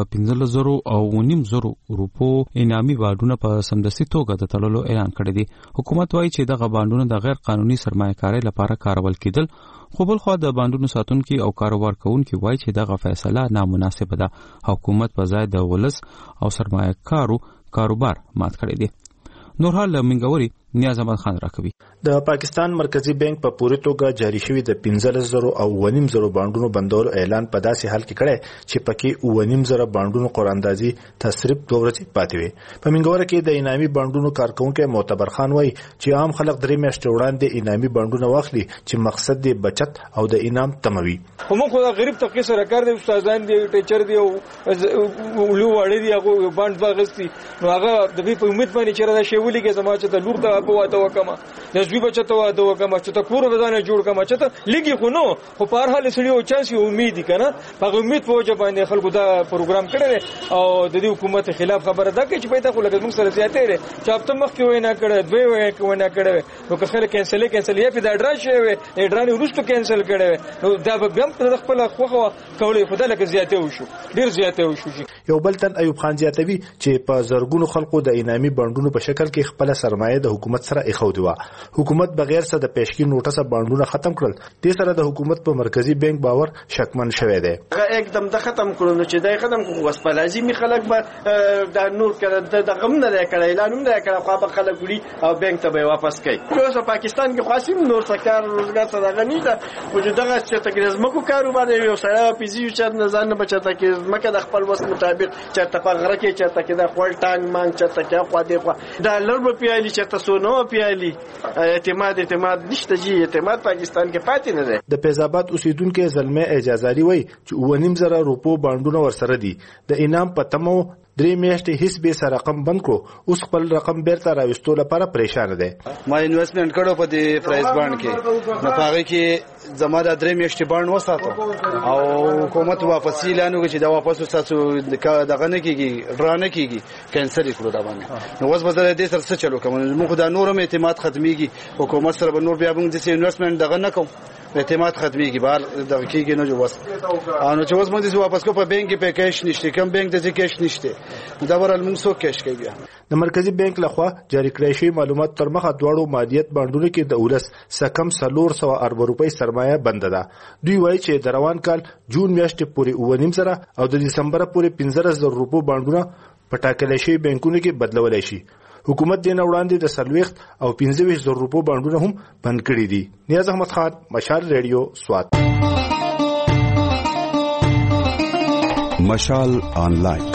15,000 روپو انعامي بانډونه په سمدستي توګه د تړلو اعلان کړی دی. حکومت وایي چې دغه بانډونه د غیر قانوني سرمایه‌کارۍ لپاره کارول کېدل، خو بل خو د بانډونو ساتونکي او کاروبار کوونکي وایي چې دغه فیصله نامناسبه ده. حکومت په ځای د ولس او سرمایه‌کارو کاروبار مات کړی دی. نور حال منګوري نیاز احمد خان راکوي. د پاکستان مرکزی بانک په پوره توګه جاری شوی د 15,000 او 9,000 بانډونو بندولو اعلان په داسې حال کې کړی چې پکې 9,000 بانډونو قراردادي تصرف 2 ورځې پاتې وي. په منګوره کې د انعامي بانډونو کارکونکو معتبر خان وایي چې عام خلک 3 میاشتې وړاندې انعامي بانډونه واخلي چې مقصد دی بچت او د انعام تموي. همون خو غریب طبقه سره کار دی، استادان دی، ټیچر دی او لو وړي دی، هغه باند واغستي نو هغه د په امید باندې چې را شي ولي کې زما چې د لور ته په واده وکما د زوی بچته واده وکما چې ته کور ودانه جوړ کما چې ته لګي خو نو خو په هر حال سړي او چانس امید کنه په امید فوجا باندې خلکو دا پروګرام کړی او د دې حکومت خلاف خبره ده چې پیدا خو لګ موږ سره زیاتې لري چې هفته مخکې وینا کړه دوی وینا کړه نو که خلک کینسل یا په دا ډرا شي ډرانې ورستو کینسل کړي نو دا به هم په خپل خوخه کولې خدای لکه زیاتې وشو، ډیر زیاتې وشو. یو بل تن ایوب خان زیاتوي چې په زرګونو خلکو د انعامي بانډونو په شکل کې خپل سرمایه د حکومت سره اخودي و. حکومت بغیر څه د پیشکی نوټس بانډونه ختم کړل. دې سره د حکومت په مرکزی بانک باور شکمن شوی دی. هغه एकदम د ختم کړو چې دای ختم کو وسپه لازمي خلک به د نور کړه د غم نه کړه اعلان نه کړه خو به خلک وړي او بانک ته به واپس کوي. اوس پاکستان کې خاصم نور سکار روزګار څه غنی ده وجودغه چې تګریز مکو کاروبار یو سره پیزي چې نه ځان نه بچته کې مکه د خپل وس مطابق چې ته په غره کې چې ته کې د خپل ټانګ مانګ چې ته کې خو دې خو دا لړب پیالي چې ته سونو پیالي اعتماد نشته جی اعتماد پاکستان کې پاتې نه ده. د فیضاباد اوسیدونکو زلمه اجازهاري وای چې 9,000 روپو بانډونه ورسره دي. د انعام په تمو 3 میاشتې هیڅ به سره رقم بند کړو، اوس خپل رقم بیرته راوستو لپاره پریشان دي. ما انویسټمنت کړو په دې پرایز باند کې نو هغه کې زما د 3 میاشتې باند وساتو او حکومت واپس اعلان وکړي چې دا واپس وساتو دغه نه کیږي ډرانه کیږي کینسل کړو دا باندې. نو اوس به دې سره څه چلو کوم موږ دا نورم اعتماد ختميږي حکومت سره به نور بیا موږ د انویسټمنت دغه نه کوم اعتماد ختميږي بهر دغه کیږي نو جوړ نو چې اوس موږ دې واپس کو په بانک کې کیش نشته کم بانک د کیش نشته دا ورل موږ سو کیش کوي. بیا د مرکزی بانک لخوا جاری کړی شوی معلومات تر مخه دواړو مالیات بانډونو کې د ولس سکم 400 ارب روپۍ سرمایه بند ده. دوی وایي چې د روان کال جون میاشتې پورې 9,000 او د دسمبر پورې 15,000 روپو بانډونه په ټاکلي شوی بانکونو کې بدلولای شي. حکومت دې نه وړاندې د 40 او 25,000 روپو بانډونه هم بند کړي دي. نیاز احمد خان، مشال ریډیو، سوات. مشال آنلاین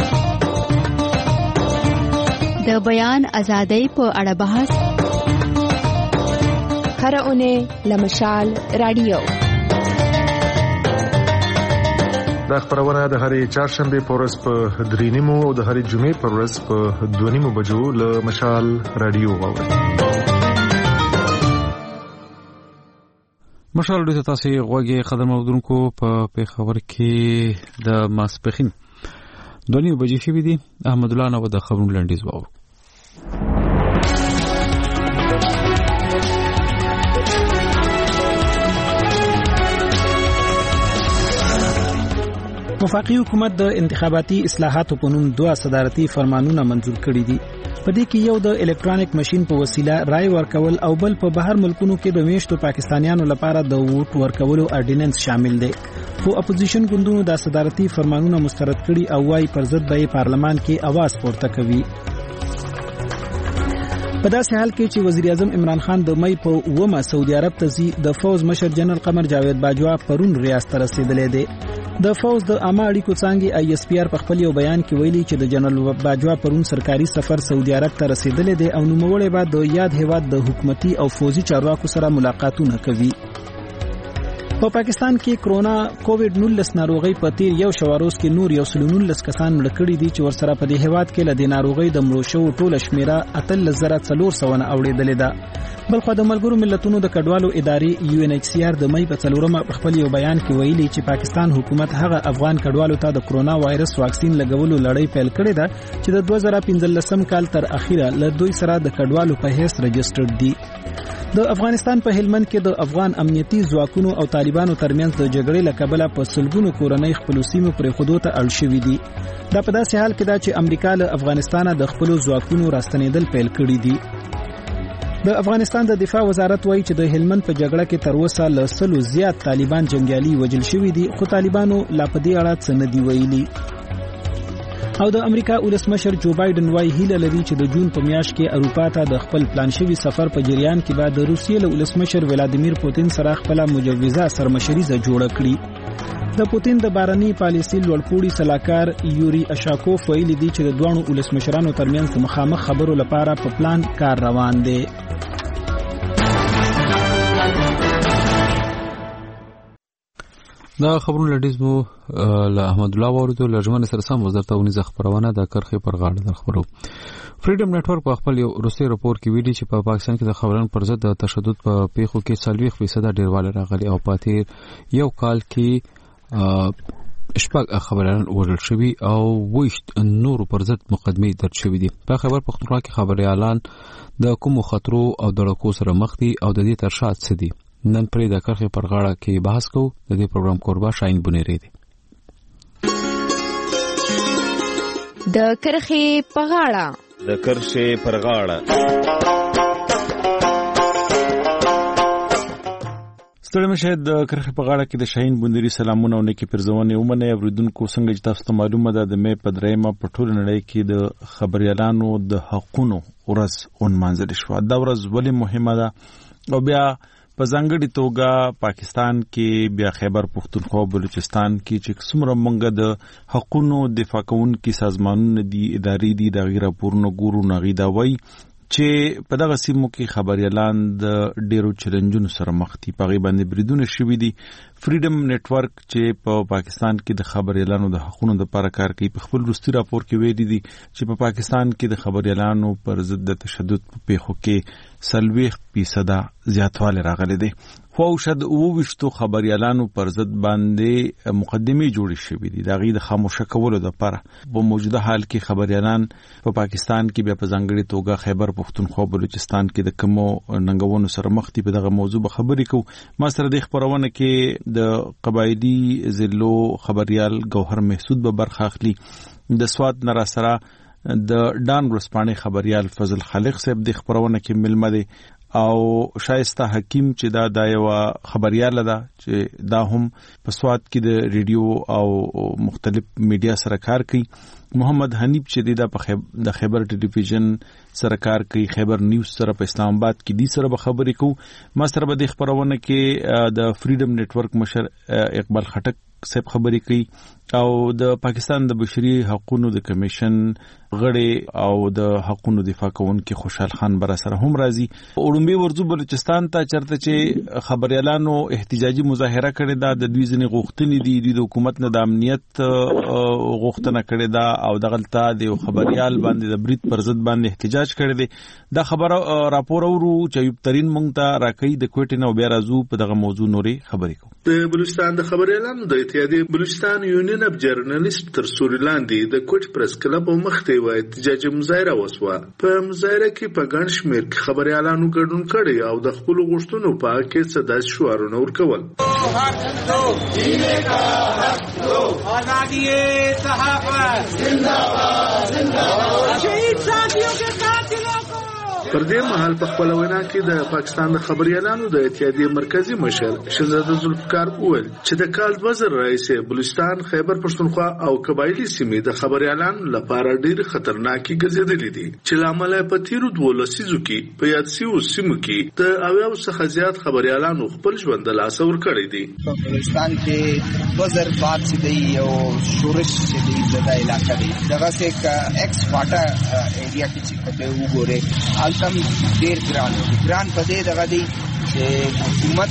د بیان ازادۍ په اړه بحث هر اونۍ لمشال رادیو دا خبرونه د هرې چهارشنبه په ورځ په 3:30 او د هرې جمعې په ورځ په 2:30 بجو له مشال رادیو واورئ. مشال رادیو تاسو غوږی خدمت اورونکو په پیښور کې د ماسپخین 2:30 بجې شوې دي. احمد الله نو د خبرونو لنډیز واورو. وفاقي حکومت د انتخاباتي اصلاحاتو په نوم 2 صدارتي فرمانونه منظور کړي دي. په دې کې یو د الکترونیک ماشين په وسیله رای ورکول او بل په بهر ملکونو کې د میشتو پاکستانیانو لپاره د ووټ ورکولو اورډیننس شامل دي. خو اپوزیشن ګوندونو د صدارتي فرمانونه مسترد کړي او وايي پر ضد به پارلمان کې आवाज پورته کوي. په داسې حال کې چې وزیر اعظم عمران خان د مې په 9 سعودي عرب ته ځي، د فوز مشر جنرال قمر جاوید باجوا پرون ریاست ته رسیدلی دی. د فوز د عامه اړیکو څانګې ISPR په خپل یو بیان کې ویلي چې د جنرال باجوا پرون سرکاري سفر سعودي عرب ته رسیدلی دی او نوموړی بعد د یاد هیواد د حکومتي او فوزي چارواکو سره ملاقاتونه کوي. په پاکستان کې کرونا کووډ-19 ناروغي په تیر یو شواروز کې نور 119 کسان مړ کړي دي چې ورسره په دې هیواد کې له ناروغي د مړو شو ټوله شمیره 13400 اوریدلې ده. بلخو د ملګرو ملتونو د کډوالو ادارې UNHCR د مې په 4 خپل یو بیان کې ویلي چې پاکستان حکومت هغه افغان کډوالو ته د کرونا وایرس واکسین لګولو لړۍ پیل کړې ده چې د 2015 کال تر اخیره له دوی سره د کډوالو په هیڅ رجسترډ دي. د افغانستان په هلمند کې د افغان امنیتي ځواکونو او طالبانو ترمنځ د جګړې لکبله په سلګونو کورنۍ خپل سیمو پرې خودو ته اړ شوې دي. دا په داسې حال کې ده چې امریکا له افغانستانه د خپل ځواکونو راستنېدل پیل کړي دي. د افغانستان د دفاع وزارت وایي چې د هلمند په جګړه کې تر اوسه له 100 زیات طالبان جنگیالي وژل شوي دي، خو طالبانو لا په دې اړه څه نه دی ویلي. او د امریکا ولسمشر جو بایدن وايي هیله لري چې د جون په میاشت کې اروپا ته د خپل پلان شوی سفر په جریان کې بعد د روسیې له ولسمشر ولادیمیر پوتین سره خپل مجوزه سرمشریزه جوړه کړي. د پوتین د بارني پالیسي لوړپوړي سلاکار یوري اشاکوف ویلي دی چې د دوه ولسمشرانو ترمنځ مخامخ خبرو لپاره په پلان کار روان دی. دا خبرونه لډیز مو له احمد الله ورته لجمن سره سم وزارت اونیزه خبرونه د کرخې پر غاړه د خبرو. فریډم نتورک په خپل یو روسي رپورت کې ویلي چې په پاکستان کې د خبرونو پر ضد د تشدد په پیښو کې 40% ډیرواله راغلي او پاتې یو کال کې شپږ خبرونه ورل شوي او وښت نور پر ضد مقدمه درج شوې دي. په خبر پښتونخوا کې خبري اعلان د کوم خطرو او د لکو سره مخ دي او د دې ترشات څه دي. نن پرې د کرخې پر غاړه کې بحث کوو. د دې پروګرام کوربه شاهین بنيري دی. د کرخې پر غاړه د کرخې پر غاړه ستړي مشه د کرخې په غاړه کې د شاهین بنيري سلامونه او نیکی پرځونه ومنه اوریدونکو څنګه چې تاسو ته معلومه ده د مې په 3 په ټول نړۍ کې د خبريالانو د حقونو ورځ اونمانځل شو. دا ورځ ولې مهمه ده او بیا په ځانګړي توګه پاکستان کې بیا خیبر پختونخوا بلوچستان کې چې څومره مونږ د حقونو دفاع کوونکي سازمانونه دي ادارې دي د غیر پورنو ګورو نغی دا وای چې په دغه سیمو کې خبريالان د ډیرو چیلنجونو سره مخ دي. په غي باندې بریدونه شوي دي. فریډم نتورک چې په پاکستان کې د خبريالانو د حقونو لپاره کار کوي په خپل روسي راپور کې ویلي دي چې په پاکستان کې د خبريالانو پر ضد د تشدد په پیښو کې 40% زیاتوالی راغلی دی. خو شد او وشتو خبريالانو پر ضد باندې مقدمه جوړې شوې دي د غي د خاموشه کولو لپاره. په موجوده حال کې خبريالان په پاکستان کې بیا په ځانګړي توګه خیبر پختونخوا بلوچستان کې د کومو ننګونو سره مخ دي په دغه موضوع به خبرې کوو. ما سره د خبرونه کې د قبایلی ضلعو خبريال گوهر محسود به برخه اخلي. د سواد نرا سره د ډان ورسپانې خبريال فضل خالق صاحب د خبرونه کې ملمه دي او شایسته حکیم چې دا یو خبريال ده چې دا هم په سواد کې د ریډیو او مختلف میډیا سره کار کوي. محمد حنیف چې د خیبر ټلویزیون سره کار کوي، خیبر نیوز سره په اسلام آباد کې دي سره به خبرې کوو. ما سره به د خبرونه کې د فریډم نتورک مشر اقبال خټک صاحب خبرې کوي او د پاکستان د بشري حقوقو د کمیشن غړي او د حقوقو دفاع کوونکي خوشحال خان بر سره هم راځي. اورمبي ورځو بلوچستان ته چرته چې خبريالانو احتجاجي مظاهره کړې ده، د دوی ځنې غوښتنې دي د حکومت نه د امنیت غوښتنه کړې ده او د غلطه د خبريال باندې د برید پر ضد باندې احتجاج کړی دی. دا خبره راپور اورو چې ایوب ترين مونږ ته راکې د کوټې نو بیا راځو په دغه موضوع نورې خبرې کوو. د بلوچستان د خبريالانو د اتحادیې بلوچستان یونین اف جرنالیست تر سوري لاندې د کوټ پریس کلب مخته و احتجاجي مظاهره وسوه. په مظاهره کې په ګڼ شمېر خبريالانو ګډون کړي او د خپل غوښتنو په اړه کې څه داسې شعارونه ورکول. آزادی صحافت زنده‌باد زنده‌باد شهید ساتھیوں کے قاتلوں کو. پر دې مهال په خپل وینا کې د پاکستان د خبريالانو د اتحادیې مرکزی مشر شهزاده ذوالفقار وویل چې د کال 2000 راځي بلوچستان، خیبر پښتونخوا او قبایلی سیمې د خبريالانو لپاره ډېر خطرناکي ګرځېدلې دي چې لامل په تیرو 2 لسیزو کې په یاد سیمو کې د اویاو څخه زیات خبريالانو خپل ژوند له لاسه ورکړی دي. په بلوچستان کې 2000 بعد چې دی او شورش چې دی د علاقې دی دغه څخه ایکس فاټا ایریا کې چې په وګوره تم ډیر ګران په دې دغه دی چې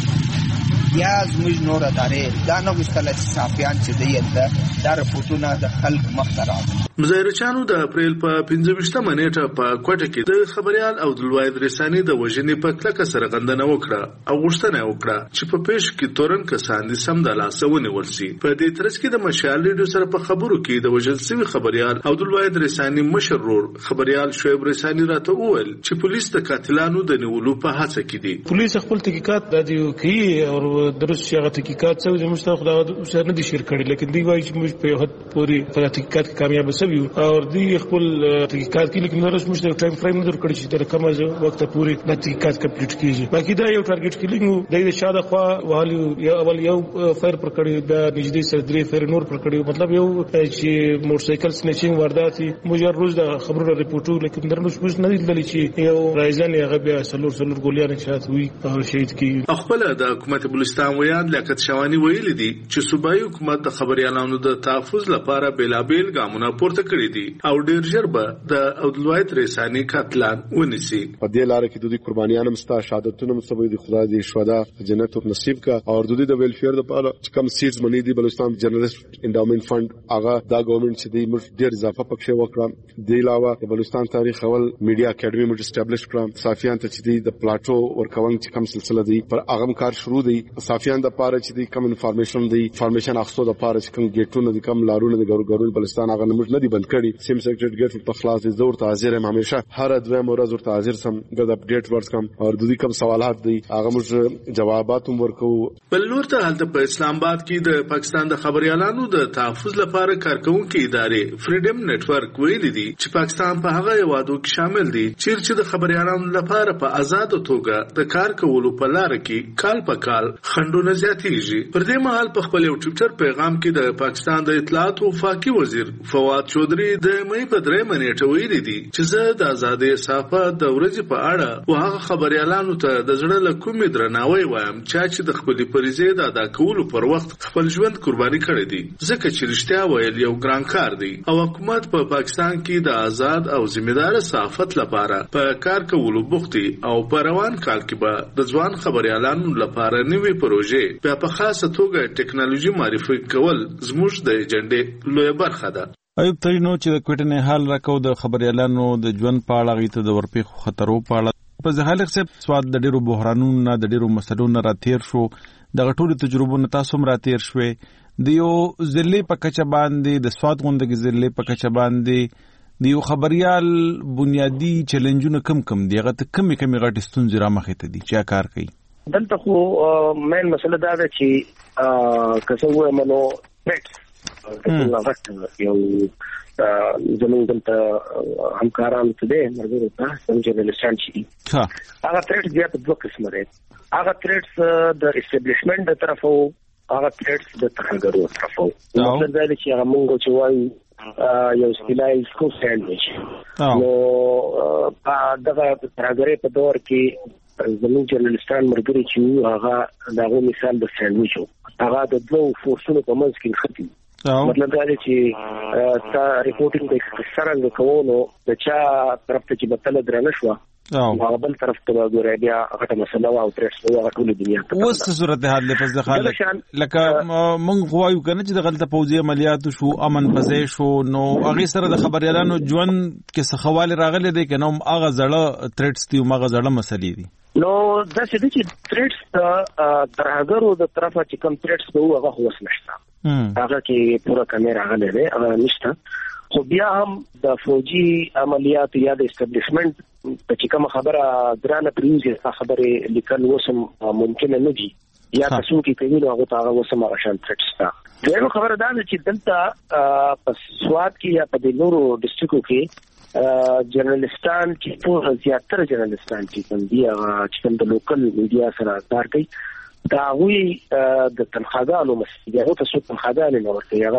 حکومت یا زموږ نور ادارې دا نو مستله صحافیان چې دی دا رپورټونه د خلک مخ ته راځي. مظاهرچانو د اپریل په 15مه نیټه په کوټه کې د خبريال او عبدالواحد رساني د وژنې په کلکه سره غندنه وکړه او غوښتنه وکړه چې په پیش کې تورن کسان دي سم د لاسه ونیول شي. په دې ترڅ کې د مشال ریډیو سره په خبرو کې د وژل شوی خبريال عبدالواحد رساني مشر رور خبريال شعیب رساني راته وویل چې پولیس د قاتلانو د نیولو په هڅه کې دي. پولیس خپل تحقیقات د دې کوي او درست شغه تحقیقات څو د مستخدمه اوسه نه دي شیر کړي، لیکن دی وايي چې موږ په حد پوری په تحقیقات کې کامیاب شوو او دی خپل تحقیقات کې لیکن درست موږ د ټایم فریم نه درکړي چې تر کومه وخت پوری د تحقیقات کمپلیټ کیږي. باقي دا یو ټارګټ کیلینګ د شاده خوا والو یا اول یو فایر پر کړي د نږدې سره درې فایر نور پر کړي، مطلب یو چې موټر سایکل سنیچینګ واردات موږ روز د خبرو راپورټو لیکن درنوش موږ نه لیدل چې یو راځنه هغه بیا سلور ګولیان شات وي او شهید کی. خپل د حکومت بلوچستان ویان لیاقت شوانی ویل دي چې صوبایي حکومت د خبريالانو د تحفظ لپاره بیلابیل ګامونه پورته کړی دي او ډیر ژر به د عبدالواحد رساني قاتلان ونیسي. په دې لار کې د دوی قربانیان مستا شهادتونه مصبوي دي، خدای دې شهدا جنت نصیب کا او د دوی د ویلفیر لپاره کم سیټس منی دي. بلوچستان جرنالیست انډاومنت فند هغه دا ګورنمنت چې دی موږ ډیر اضافه پکښه وکړه. د علاوه د بلوچستان تاریخ اول میډیا اکیډمي موږ اسټابلیش کړم. صحافیان ته چې دی د پلاټو ورکوونک چې کم سلسله دی پر هغه کار شروع دی. صحافیان د پاره چې دی کم انفارمیشن دی انفارمیشن اخستو د پاره چې کوم گیټونه دي کم لارونه د ګورګورون بلوچستان هغه موږ نه دی بند کړی. سیم سیکریټ گیټ په خلاص دي زور حاضر هم همیشه هر دوه مورز ورته حاضر سم د اپډیټ ورس کم او د دې کم سوالات دي هغه موږ جوابات هم ورکو. بل نور ته حالت په اسلام آباد کې د پاکستان د خبريالانو د تحفظ لپاره کارکونکو ادارې فریډم نتورک ویلي دي چې پاکستان په هغه یوادو کې شامل دي چې د خبريالانو لپاره په آزاد توګه د کار کولو په لار کې کال په کال خندونه زیاتېږي. پر دې مهال په خپل ټویټر پیغام کې د پاکستان د اطلاعات او وفاقي وزیر فواد چودري د مې په 3 منېټه ویلي دي چې زه د آزادۍ صحافت د ورځې په اړه او هغه خبريالانو ته د زړه له کومې درناوی وایم چې د خپل فریضې د ادا کولو پر وخت خپل ژوند قرباني کړی دي، ځکه چې رښتیا ویل یو ګران کار دی او حکومت په پاکستان کې د آزاد او ذمہدار صحافت لپاره په کار کولو بوختي او په روان کال کې به د ځوان خبريالانو لپاره نوې پروژې په خاصه توګه ټیکنالوژي معرفي کول زموږ د ایجنډې لویه برخه ده. ایوب ترینو چې د کوټې نه حال راکو د خبريالانو د ژوند په اړه غیته د ورپېښو خطرو په اړه په ځهالک څه سواد د ډیرو بحرانونو نه د ډیرو مسلو نه راتیر شو، د غټولو تجربو نه تاسو هم راتیر شوي. د یو ځلې په کچه باندې د سواد غونډه ځلې په کچه باندې د یو خبريال بنیادی چیلنجونه کم دي، هغه ته کمی غټ ستونزې را مخې ته دي چې کار کوي. دلته خو مین مسله دا ده چې کسه وې منو پټ یو زمونږ دلته همکاران ته دي مرګورو ته څنګه جرنالستان شي هغه ترټ زیات دوه قسمه دي. هغه ترټ د اسټابلیشمنت د طرفو، هغه ترټ د ترهګرو طرفو. مطلب دا دی چې هغه مونږ چې وایو یو سپیلای سکو ساندویچ نو دغه ترهګرۍ په دور کې زموږ جرنالستان مرګري چې هغه دغه مثال د ساندویچ هغه د دوه فورسونو په منځ کې خطي مطلب دا دی چې تا ریپورټینګ د څرنګه کوو د چا طرف ته چې بتل درنه شو او بل طرف ته وګورئ بیا هغه مسله او ترڅ او ټول دنیا اوس صورت حال په ځخه لکه مونږ غوايو کنه چې د غلطه پوځي عملیات شو امن پځې شو نو هغه سره د خبريالانو ژوند کې سخواله راغلي دي کنه هغه زړه ترټس دي هغه زړه مسلې دي نو دا چې ترټس ترهګرو د طرفه چې کوم ترټس وو هغه هوس نشته هغه کې پورا کیمرا غلې ده هغه نشته خو بیا هم د فوجي عملیات یا د اسټابلیشمنت په چې کوم خبره درانه پریږي خبره لیکل وسم ممکن نه دي یا تاسو کې کوي نو هغه ته وسم غشان ترټس دا خبره ده چې دلته په سواد کې یا په نورو ډیسټریکټو کې جرنالستان چې په زیاتره جرنالستان چې کوم دي چې کوم د لوکل میډیا سره کار کوي دا وی د تنخواګانو مسئله هغه څه تنخواګانې نو ورته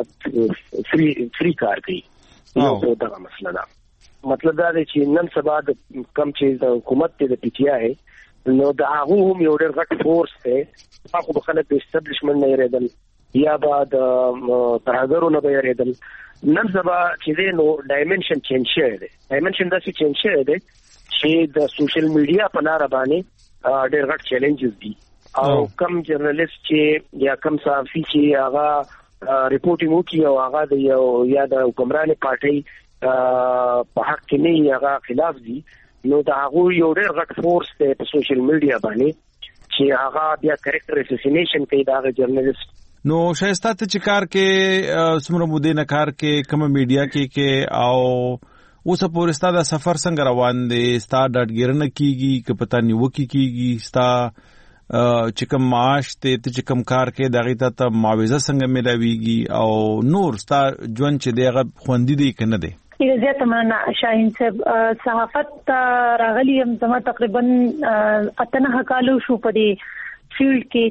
هغه فری کار کوي نو دا مسله ده مطلب دا دی چې نن سبا د کم چې د حکومت د پی ټی آی نو دا هغه هم یو ډېر غټ فورس دی هغه په خلک د اسټابلیشمنت نه یریدل یا بعد ترهګرو نه یریدل نن سبا چې نو ډایمنشن چینج شوی دی ډایمنشن دا چې چینج شوی دی چې د سوشل میډیا په لار باندې ډېر غټ چیلنجز دي او کم جرنالست چې یا کم صحافي چې هغه ریپورټینګ وکړي او هغه د یو یا د حکمران پارټي په حق کې نه هغه خلاف دي نو دا هغه یو ډېر غټ فورس دی په سوشل میډیا باندې چې هغه بیا کریکټر اساسینیشن کوي دا جرنالست نو شایسته ته چې کار کې سمره مودې نه کار کې کوم میډیا کې او اوس پورې ستاسو د سفر څنګه روان دي ستاسو ډاډګیرنه کیږي که پتا نیوکي کیږي ستاسو چې کوم معاش ته چې کوم کار کې دغه ته معاوضه څنګه ملاويږي او نور ستاسو ژوند چې دغه خوندې دي کنه دي زه تمنا شاهین صاحب صحافت راغلی هم زما تقریبا اتنه کالو شو په دې فیلډ کې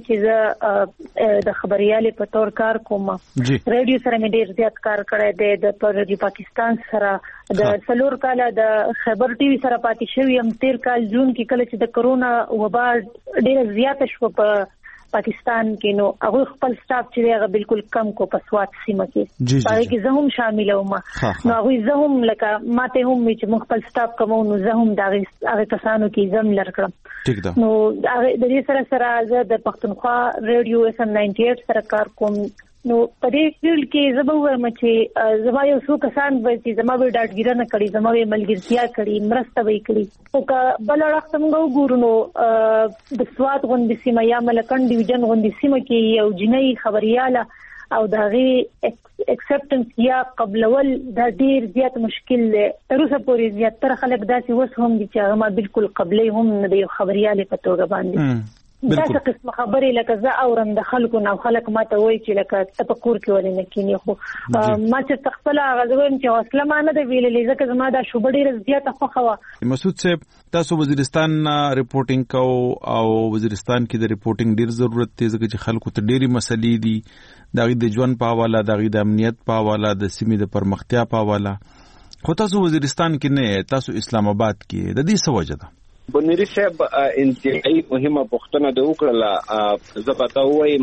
چې د خبريالي په تور کار کوم ریډیو سره مې ډېر زیات کار کړی دی د پردي پاکستان سره د سلور کاله د خبر ټي وي سره پاتې شوی هم 13 کال جون کې کله چې د کرونا وبا ډېر زیات شو په پاکستان کې نو هغه خپل سټاف چې هغه بالکل کم کو په سواد سیمه کې پاره کې زه هم شامل وم نو هغه زه هم لکه ماته هم چې مخ خپل سټاف کوم نو زه هم دا هغه کسانو کې زم لرکړم نو د دې سره زه د پښتونخوا ریډیو اس ام 98 سره کار کوم نو په دې فیلډ کې زه به وایم چې زما یو څو کسان به چې زما به ډاډګیرنه کړي زما به ملګرتیا کړي مرسته به کړي او که بل اړخ څنګه وګورو نو د سواد غونډې سیمه یا ملکن ډیویژن غونډې سیمه کې یو جنۍ خبرياله او دغه اکسپټنس یا قبلول دا ډیر زیات مشکل دی تر اوسه پورې زیاتره خلک داسې وس هم دي چې هغه ما بالکل قبلې هم نه دی خبرياله په توګه باندې دا څه قسم خبرې لکه زه اورم د خلکو نو خلک ماته وایي چې لکه تفکر کې ولې نه کینی خو ما چې خپل غوښم چې حوصله ما نه دی ویلې ځکه زما دا شوبه ډیره زیاته خوخه مسعود صاحب تاسو وزیرستان ریپورټینګ کو او وزیرستان کې د ریپورټینګ ډیر ضرورت دی ځکه چې خلکو ته ډیری مسلې دي دغه د ژوند په حواله دغه د امنیت په حواله د سیمې د پرمختیا په حواله خو تاسو وزیرستان کې نه تاسو اسلام آباد کې د دې سوجه ده بنيري صاحب انتهایی مهمه پوښتنه د وکړه زه پتا وایم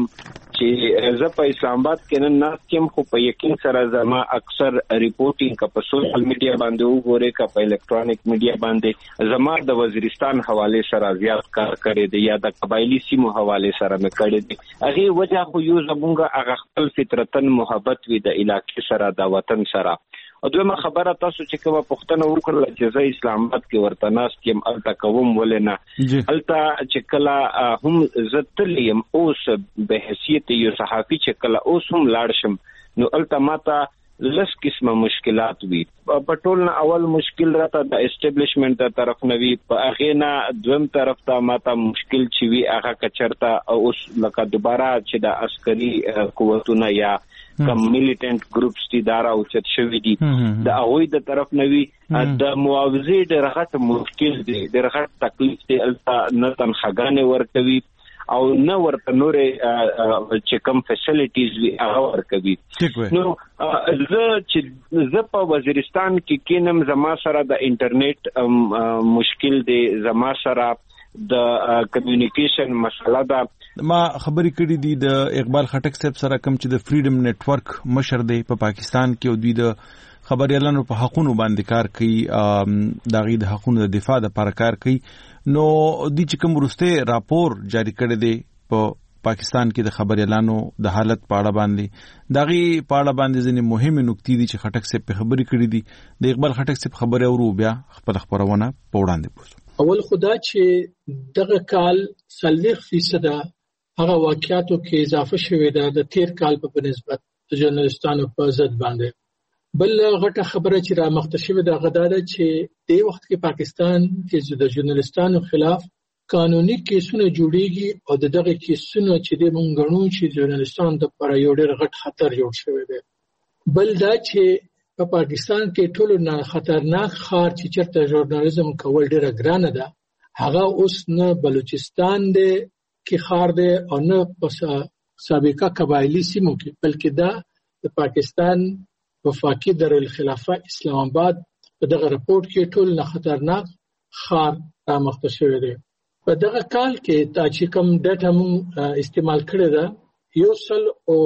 چې زه په اسلام آباد کې نه کوم خو په یقین سره زما اکثر ریپورټینګ په سوشل میډیا باندې وګورئ کا په الکترونیک میډیا باندې زما د وزیرستان حواله سره زیات کار کړی دی یا د قبایلی سیمو حواله سره مې کړی دی هغه وجه خو یو زمونږ هغه خپل فطرتن محبت وي د علاقې سره د وطن سره او دویمه خبره تاسو چې کومه پوښتنه وکړه چې زه اسلام آباد کې ورته ناست یم الته کوم ولنه الته چې کله هم زتلیم اوس به حیثیت یو صحافي چې کله اوس هم لاړ شم نو الته ماته لس قسمه مشکلات وي په ټول نه اول مشکل راته د اسټابلیشمنت تر طرف نه وي په هغه نه دویم طرف ته ماته مشکل چي وي هغه کچرتا اوس لکه دوباره چې د عسکري قوتونه یا کم میلیټنټ ګروپس دي دارا او چت شوی دي د هغوی د طرف نوي د معاوضې د رغت مشکل دي د رغت تکلیف دي الته نه تنخواګانې ورکوي او نه ورته نورې چې کم فیسیلیټیز وي هغه ورکوي نو زه په وزیرستان کې کینم زما سره د انټرنیټ مشکل دی زما سره د کمیونیکیشن مسله ده ما خبرې کړې دي د اقبال خټک صاحب سره کوم چې د فریډم نتورک مشر دی په پاکستان کې او دوی د خبريالانو په حقونو باندې کار کوي دغه د حقونو د دفاع لپاره کار کوي نو د چې کوم ورسته راپور جاری کړی دی په پاکستان کې د خبريالانو د حالت په اړه باندې دغه په اړه باندې ځینې مهمه نکتې دي چې خټک صاحب په خبرې کړې دي د اقبال خټک صاحب خبره ورو بیا خپل خبرونه په وړاندې پوسو اول خدا چې دغه کال 40% هغه واقعاتو کې اضافه شوې ده د تیر کال په نسبت د ژورنالستانو په ضد باندې بل غټه خبره چې را مخته شوې ده غدا ده چې د وخت کې پاکستان کې د ژورنالستانو خلاف قانوني کیسونه جوړيږي او دغه کیسونه چې د مونږ چې ژورنالستان د پر یو ډېر غټ خطر جوړ شوی دی بل دا چې په پاکستان کې ټولو نه خطرناک خار چې چرته ژورنالیزم کول ډېر ګرانه ده هغه اوس نه بلوچستان دی کې خار دی او نه په سابقه قبایلی سیمو کې بلکې دا د پاکستان وفاقي دارالخلافه اسلام آباد په دغه رپورت کې ټول نه خطرناک خار رامخته شوی دی په دغه کال کې تا چې کوم ډاټا مون استعمال کړی دا یو سل او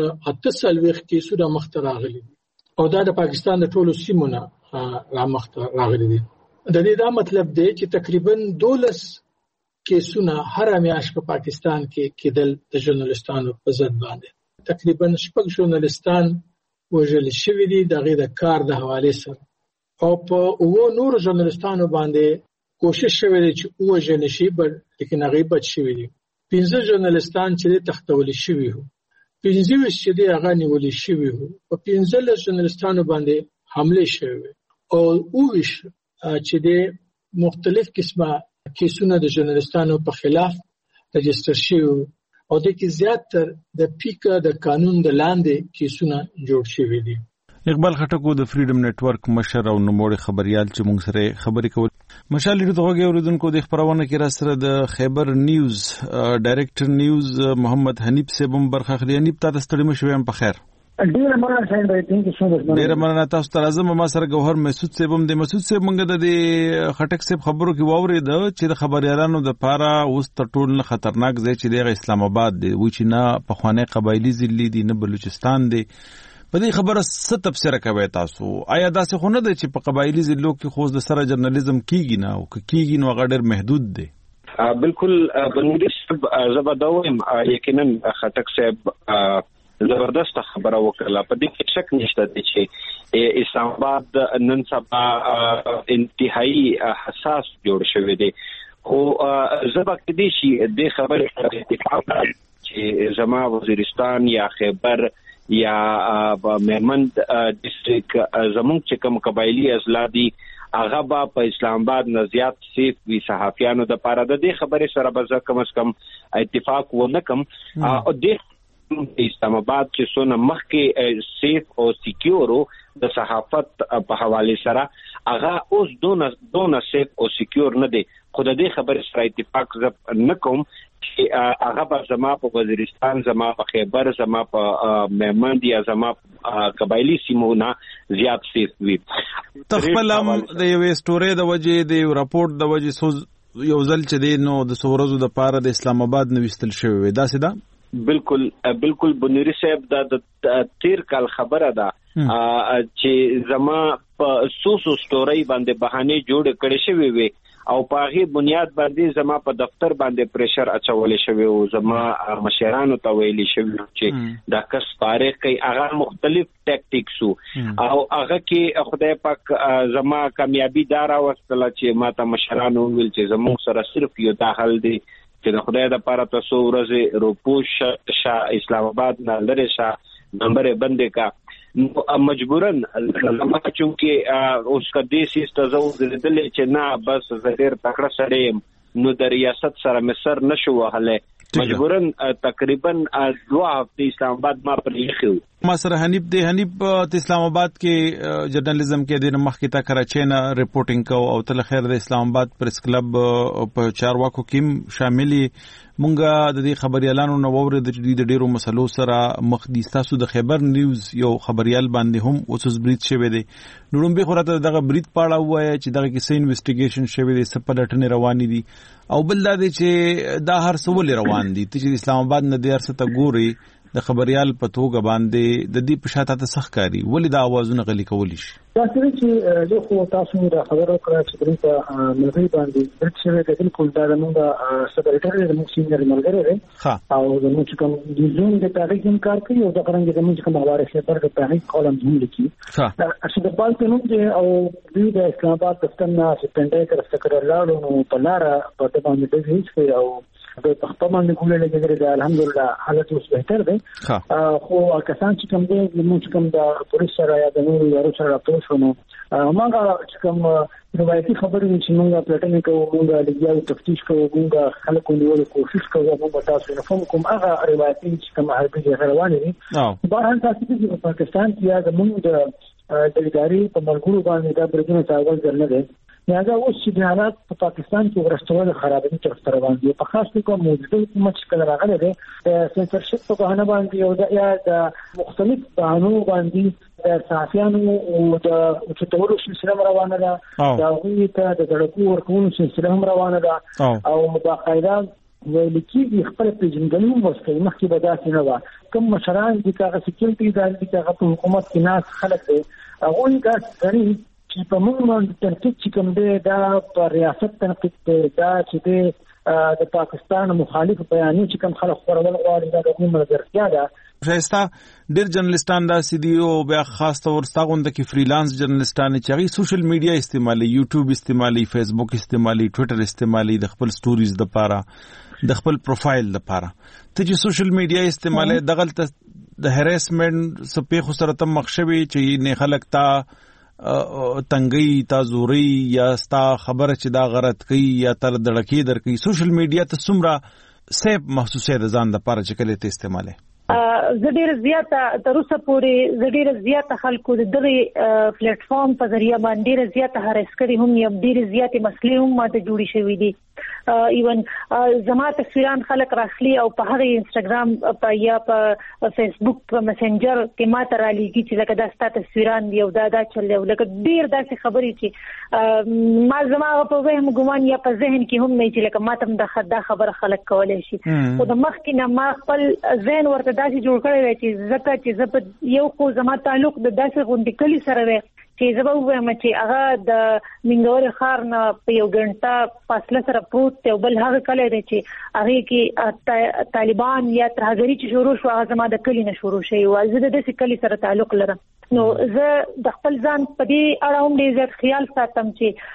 8 کې سودا مخته راغلي او دا د پاکستان د ټولو سیمو نه رامخته راغلي دي د دې دا مطلب دی چې تقریبا 12 کیسونه هر میاشت په پاکستان کې کېدل د ژورنالستانو په ضد باندې تقریبا 6 ژورنالستان وژل شوي دي دغه د کار د حواله سره او په نور ژورنالستانو باندې کوشش شوی دی چې وژل شي لیکن هغه بچ شوی دي 15 ژورنالستان چې تختول شوی وو 15 چې هغه نیول شوی وو په 15 ژورنالستانو باندې حمله شوی او اوش چې د مختلف قسمه کیسونه د ژورنالستانو په خلاف رجستر شوی او د کې زیاتره د پیکا د قانون د لاندې کیسونه جوړ شوی دي اقبال خټکو د فریډم نتورک مشر او نوموړي خبريال چې موږ سره خبرې کول مشال لري دغه اوریدونکو د خبرونه کې را سره د خیبر نیوز ډایرکټر نیوز محمد حنیف صاحب برخه خلی حنیف تاسو ستړي مشوي په خیر ډیر مننه ساين بھائی ثانک یو سو مچ ډیر مننه تاسو ته اعظم ما سره گوهر مسعود صاحب د مسعود صاحب موږ د خټک صاحب خبرو کې واورید چې د خبريالانو د پاره اوس ټول خطرناک ځای چې د اسلام آباد دی و چې نه په خوانه قبایلی ضلع دی نه بلوچستان دی په دې خبره ست تفسیر کوي تاسو آیا دا څه خونه ده چې په قبایلی ضلعو کې خو د سره جرنالیزم کیږي نه او کیږي نو غډر محدود دی بالکل بنوري صاحب زبردویم یقینا خټک صاحب زبردست خبره وکړه په دې کې شک نشته چې اسلام آباد نن سبا انتهایی حساس جوړ شوی دی خو زبا کې دي چې د خبرې اتفاق چې زما وزیرستان یا خیبر یا مهمند ډیسټریکټ زموږ چې کوم قبایلی اضلاع دي هغه په اسلام آباد نه زیات سیف وی صحافیانو د پاره د دې خبرې سره به کم از کم اتفاق ونه کم او د اسلام آباد چې څونه مخکې سیف او سکیورو د صحافت په حواله سره هغه اوس دونه سیف او سکیور نه دی خو د دې خبرې سره اتفاق نه کوم چې هغه به زما په وزیرستان زما په خیبر زما په مهمند یا زما قبایلی سیمونه زیات سیف وي تخپل هم د یو سټوري د وجه د راپورټ د وجه یو ځل چې دی نو د سورزو د پاره د اسلام آباد نو وستل شوی دا سیده بالکل بنوري صاحب دا د تیر کال خبره ده چې زما په سوسو سټوري باندې بهانه جوړ کړي شوی وي او په هغه بنیاد باندې زما په دفتر باندې پریشر اچول شوی او زما مشرانو ته ویلي شوی چې دا کس تاریخ کوي هغه مختلف ټیکټیکس او هغه کې خدای پاک زما کامیابی دار واستله چې ما ته مشرانو ویل چې زموږ سره صرف یو داخل دی چې د خدای د پاره تاسو ورځې روپوش اسلام آباد نه لری شه نمبر بندې کا مجبورن لمه چونکه اوس کدي سیسته زو دلته چې نه بس زهیر تکړه سره نو د ریاست سره مصر نشو وهله مجبورن تقریبا 2 هفته اسلام آباد ما پرېخو ما سره حنیف اسلام آباد کې جرنالیزم کې د مخکې تا کراچۍ نه ریپورټینګ کو او تل خیر د اسلام آباد پریس کلب په چارواکو کې شاملي مونږه د دې خبريالانو نو وره د ډیرو مسلو سره مخ دي. تاسو د خیبر نیوز یو خبريال باندې هم اوسس بریټ شوی دی. نو به خورته دغه بریټ پاړه وایي چې دغه کیسه انویسټیګیشن شوی دی، سپلټنې روانې دي او بل دا دی چې دا هر څه ولې روان دي. چې اسلام آباد نه د ارسته ګوري د خبريال په توګه باندې د دې په شاته ته سخکاری ولې دا اوازونه غلي کولی شي. دا چې له خو تاسو را خبر وکړه چې په ملګری باندې د څه د بالکل دا موږ سپریټری د موږ سینګر ملګری دی او د موږ کوم د زوم د تاریخ کار کوي او د قرنګ د موږ کوم حواله خبر د تاریخ کالم هم لیکي. دا چې د بال په نوم دی او د اسلام آباد دفترنا سپنډه تر څخه لاړو نو په لار په دې باندې د هیڅ او د تخته باندې کوله لګیږي. الحمدلله حالت اوس بهتر دی. خو کسان چې کوم دي موږ کوم د پولیس سره یا د نورو ادارو سره راپور شونو مونږه چې کوم روایتي خبرې چې مونږه پلټنې کوو، مونږه لګیاو تفتیش کوو، مونږه خلکو نیولو کوشش کوو، مونږ تاسو نه کوم هغه روایتي چې کوم حربي روانې دي. بهر تاسو چې په پاکستان کې یا د مونږ د اداري په ملګرو باندې دا برګونه تاول درنه دي. یا دا اوس چې حالات په پاکستان کې ورستول خرابې تر روان دي. په خاص توګه موجوده حکومت چې کله راغلی دی د سنسرشپ په بهانه باندې او یا د مختلف بهانو باندې د صحافیانو او د چټورو سلسله روانه ده، د هغوی ته د سړکو ورکوونو سلسله هم روانه ده او باقاعده ویل کېږي خپل پیژندګلوي هم ورکوي. مخکې به داسې نه وه. کوم مشران دي که هغه سکیورټي ادارې دي که هغه په حکومت کې ناست خلک دي هغوی داسې ګڼي چې په موږ باندې تنقید چې کوم دی دا په ریاست تنقید دی، دا چې دی د پاکستان مخالف بیانې چې کوم خلک خورول غواړي دا د کوم ملګرتیا ده. شایسته ډېر جرنالستان داسې دي او بیا خاص طور ستا غونډه کې فریلانس جرنالستان چې هغوی سوشل میډیا استعمالي، یوټیوب استعمالي، فیسبوک استعمالي، ټویټر استعمالي د خپل سټوریز دپاره، د خپل پروفایل دپاره. ته چې سوشل میډیا استعمالي دغلته د هریسمنټ څه پیښو سره ته مخ شوې چې نه خلک تا تنګي تا زوري یا ستا خبره چې دا غلط کوي یا تر دړکی در کوي. سوشل میډیا ته څومره سیف محسوسه ده ځان د پاره چې کله ته استعماله؟ زډیر زیاته تر اوسه پورې زډیر زیاته خلکو د دغه پلیټ فارم په ذریعہ باندې زیاته هرڅ کړي هم یم ډیر زیاتې مسلې هم ماته جوړې شوې دي. ایون زما تصویران خلک راخلي او په هغه انستګرام په یا په فیسبوک په مسنجر کې ماته را لېږي چې لکه دا ستاسو تصویران دی او دا چلې لکه ډیر داسې خبرې چې ما زما په وهم ګومان یا په ذهن کې هم نه چې لکه ماته دا خبره خلک کولای شي. خو د مخکې نه ما خپل ذهن ورته داسې جوړ کړی دی چې زکه چې زه یو خو زما تعلق د داسې غونډې کلی سره دی چې زه به ووایم چې هغه د منګورې ښار نه په یو ګنټه فاصله سره پروت دی او بل هغه کلی دی چې هغې کې طالبان یا ترهګري چې شروع شو هغه زما د کلي نه شروع شوی و. زه د داسې کلي سره تعلق لرم نو زه د خپل ځان په دې اړه هم ډېر زیات خیال ساتم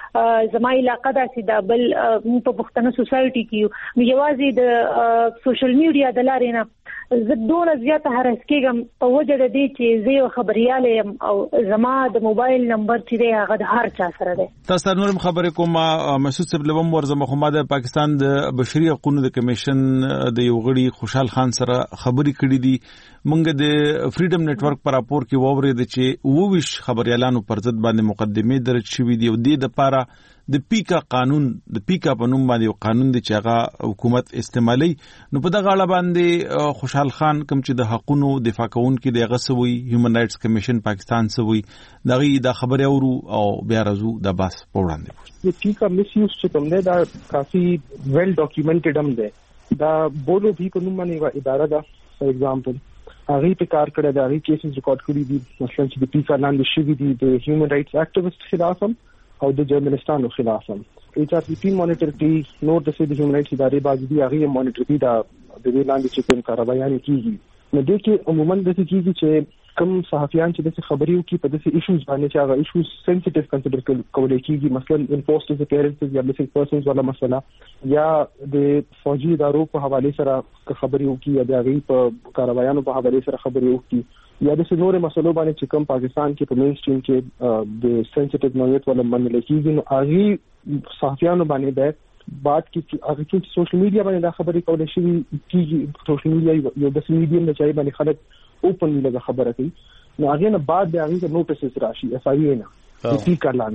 چې زما علاقه داسې ده. بل موږ په پښتنه سوسایټي کې یو یوازې د سوشل میډیا د لارې نه زه دونه زیاته هرڅ کېږم په وجه د دې چې زه یو خبریال یم او زما د موبایل نمبر چې دی هغه د هر چا سره دی. تاسو نورم خبرې کوم مسعود صاحب لوم ورزمه خو ما د پاکستان د بشري حقوقو د کمیشن د یو غړي خوشحال خان سره خبرې کړې دي. مونږ د فریډم نتورک پر راپور کې وورید چې 22 خبريالانو پر ضد باندې مقدمه درج شوې دي او د لپاره د پیکا قانون د پیکا په نوم باندې یو قانون دی چې هغه حکومت استعمالي. نو په دغه اړه باندې خوشحال خان کوم چې د حقوقو دفاع کوونکي دی هغه سوي هیومن رائټس کمیشن پاکستان سوي دغه د خبري اورو او بیا راځو د باس په وړاندې د پیکا میس یوز چې کوم دی دا کافي ویل ډاکومنټډ هم دی. دا بولو بھی په نوم باندې اداره ده فور ایگزامپل هغه په کار کړی دا هغه کیسز ریکارډ کړی دي مثلا چې د پیکا لاندې شوی دي د هیومن رائټس اکټیویسټ خلاف هم او د جرنالستانو خلاف هم. HRCP مانیټر کوي نور د سید هیومن رائټس ادارې باندې دي هغه مانیټر کوي دا د دې لاندې چې کوم کاروایي کیږي. نو د کې عموما د څه کیږي چې کوم صحافیان چې د خبري وکي په داسې ایشوز باندې چې هغه ایشوز سنسټیو کنسیډر کولای کیږي مثلا انفورسډ ډیسپیرنسز یا میسنګ پرسنز ولا مسله یا د فوجي ادارو په حواله سره خبري وکي یا د هغه په کاروایانو په حواله سره خبري وکي یا د نورو مسلو باندې چې کوم پاکستان کې په مین سټریم کې د سنسټیو نوعیت ولا منل کیږي نو هغه صحافیانو باندې د بعد کې هغه چې سوشل میډیا باندې دا خبرې کولای شي کیږي. سوشل میډیا یو د میډیم نه چای باندې خلک اوپنلی لږه خبره کوي نو هغه نه بعد د هغه نوټیسز راشي FIA نه د پیکا لاندې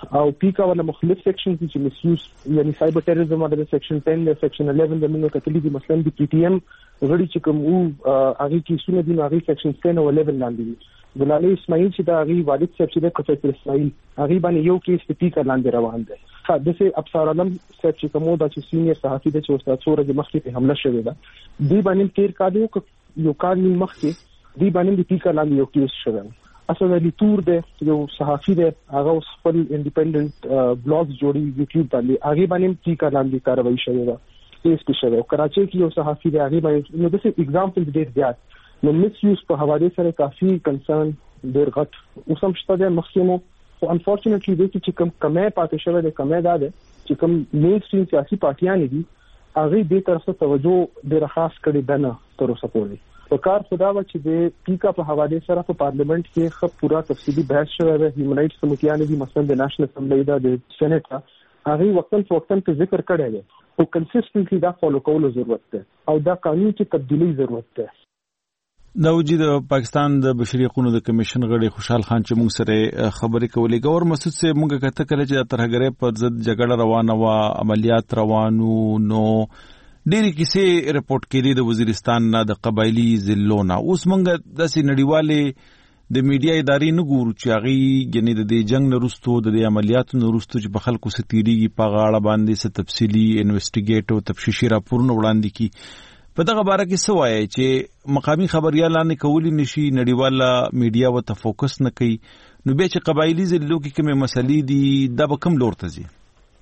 او پیکا ولا مختلف سیکشن چې مسیوز یعنی سایبر ټیرریزم ولا سیکشن 10 یا سیکشن 11 د موږ کتلې دي مثلا د پی ټی ایم غړي چې کوم هغه کې سونه دي هغه سیکشن 10 او 11 لاندې دي ګلالي اسماعیل چې دا هغه والد صاحب چې د پروفیسور اسماعیل هغه باندې یو کیس په پیکا لاندې روان دی حادثه ابصار علم صاحب چې کومو د سینیئر صحافي د چې استاد څوره د مخکې په حمله شوې ده دی باندې تیر کادو یو کال مخکې دی باندې د پیکا لاندې یو کیس شوی اصل علی تور د یو صحافي د هغه خپل انډیپندنت بلاګز جوړي یوټیوب باندې هغه باندې پیکا لاندې کاروایی شوې ده کیس کې شوی کراچي کې یو صحافي د هغه باندې نو د ایگزامپل ډیر زیات نو مس یوز په حواله سره کافي کنسرن ډیر غټ اوسم شته د مخکمو او انفورچونټلی د چې کمه پاتې شوی د کمه ده چې کوم مین سټریم سیاسي پارټیان دي هغه به طرف ته توجه ډیر خاص کړي دنه تر اوسه پورې وکړ خدا و چې د پیکا په حواله سره په پارلیمنت کې خپ پورا تفصیلی بحث شوی دی هیومن رائټس کمیټیانه دي مثلا د نېشنل اسمبلی د سېنات هغه وختن په ذکر کړی دی او کنسستنټلی دا فالو کولو ضرورت ده او دا قانون کې تبدیلی ضرورت ده دا وجود پاکستان د بشري حقوقو د کمیشن غړي خوشحال خان چې موږ سره خبرې کولې ګور مسعود سے موږ کته کله چې د ترهګرۍ په ضد جګړه روانه و عملیات روانو نو ډېری کیسې رپورټ کړي د وزیرستان نه د قبایلی ضلعونو اوس موږ د نړیوالې د میډیا ادارې نه ګورو چې هغه یعنی د جنگ نه وروسته د عملیاتو نه وروسته چې په خلکو ستیریږي په غاړه باندې څه تفصیلی انویسټیګیټ او تفتیشي راپورونه وړاندې کی په دغه باره کې څه وایي چې مقامی خبريالان کولی نشي نړیواله میډیا و ته فوکس نه کوي نو به چې قبایلی ضلعو کې کومه مسلې دي دا به کوم لور ته ځي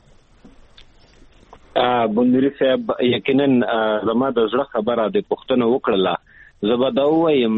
بندری صاحب یقینا زما د زړه خبره د پښتنو وکړه زبدا وایم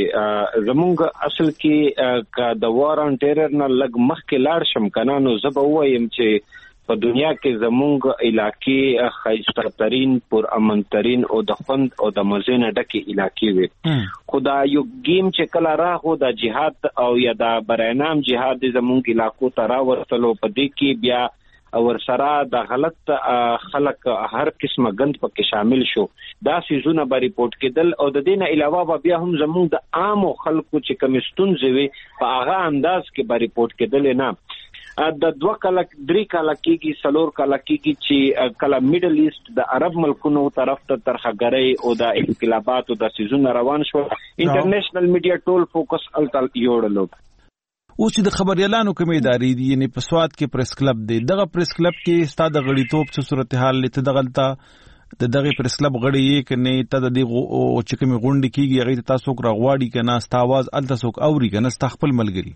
چې زمونږ اصل کې کا د وار اون ټیرر نه لګ مخ کې لاړ شم کنه نو زبا وایم چې په دنیا کې زمونږ علاقې خیسته ترين پر امن ترين او د خوند او د مزینه ډکه علاقې وي خدا یو گیم چې کله راغو د جهاد او یا د برینام جهاد زمونږ علاقو ته راورتلو په دې کې بیا اور سره د غلط خلق هر قسمه غند پکې شامل شو دا سيزونه به ریپورت کېدل او د دینه علاوه بیا هم زموږ د عام خلکو چې کمستون زوي په هغه انداز کې به ریپورت کېدل نه د 2 کال 3 کال کېږي سلور کال کېږي چې کله میډل ایست د عرب ملکونو طرف ته ترخګړی او د انقلابات او د سيزونه روان شو انټرنیشنل میډیا ټول فوکس الټل یوړلو اوس چې د خبريالانو کومې ادارې دي یعنی په سواد کې پریس کلب دی دغه پریس کلب کې ستاد غړیتوب څه صورتحال لته دغلطه دغه پریس کلب غړي یې کني ته د دې چې کومې غونډې کیږي هغه تاسو راغواړي کنه ستا आवाज ال تاسو اوري کنه ستا خپل ملګری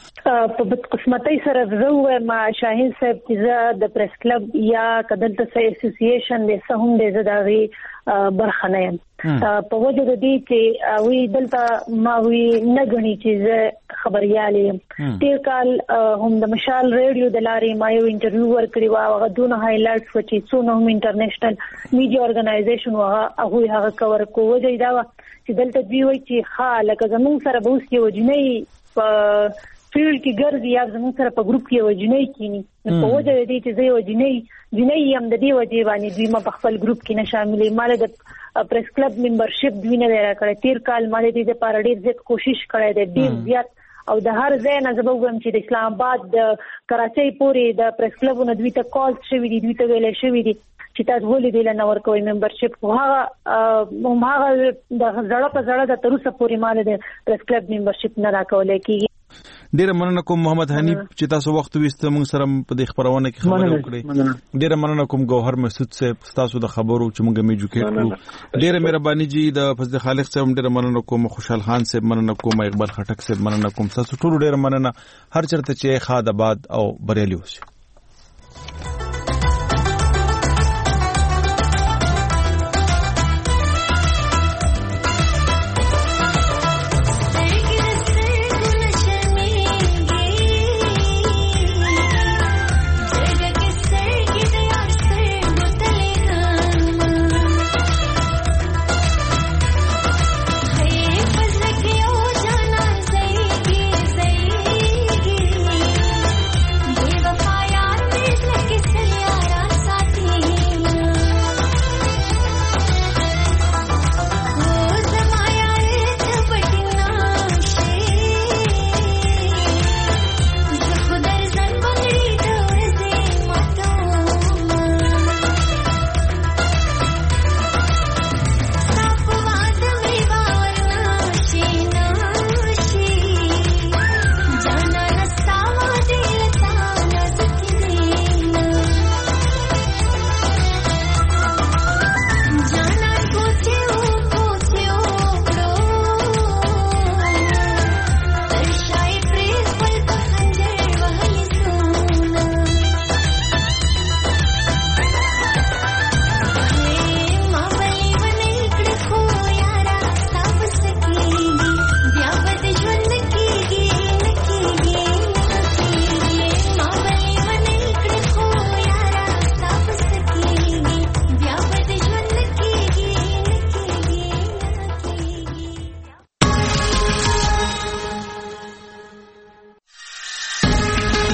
په بدقسمتۍ سره زه ما شاهین صاحب چې د پریس کلب یا کدلته سه اسوسییشن د سهم د زداغي برخه نه یم په وجه د دې چې وی دلته ما وی نګنی چې خبريالې تیر کال هم د مشال ریډیو د لارې ما یو انټرویو ورکړی و هغه دونه هایلایټس و چې څونه هم انټرنیشنل میډیا ارګنایزیشن هغه کور کو وجه دا چې دلته دی وی چې خاله زمون سره به اوس کې وجنې په فیلډ کې ګرځي یا زموږ سره په ګروپ کې وجنې کینی په وجه دې چې زه وجنې هم د دې وجه باندې دوی ما په خپل ګروپ کې نه شاملې مال د پریس کلب ممبرشپ دوی نه راکړه تیر کال مال دې د پاره ډېر زیات کوشش کړی دی ډېر زیات او د هر ځای نه زبوږم چې د اسلام آباد د کراچۍ پورې د پریس کلبونو دوی ته کال شوی دي دوی ته ویل شوی دي چې تاسو ولې د لنور کوي ممبرشپ هغه د زړه په زړه د تروسه پورې مال د پریس کلب ممبرشپ نه راکول کیږي ډیر مننه کوم محمد حنیف چې تاسو وخت وسته موږ سره په دې خبرونه کې خبرې وکړې ډیر مننه کوم گوهر مسعود صاحب تاسو د خبرو چې موږ میجوکیټ کړو ډیر مهرباني جی د فضل خالق صاحب ډیر مننه کوم خوشحال خان صاحب مننه کوم اقبال خټک صاحب مننه کوم تاسو ټول ډیر مننه هر چرته چې خاد آباد او بریالي اوسئ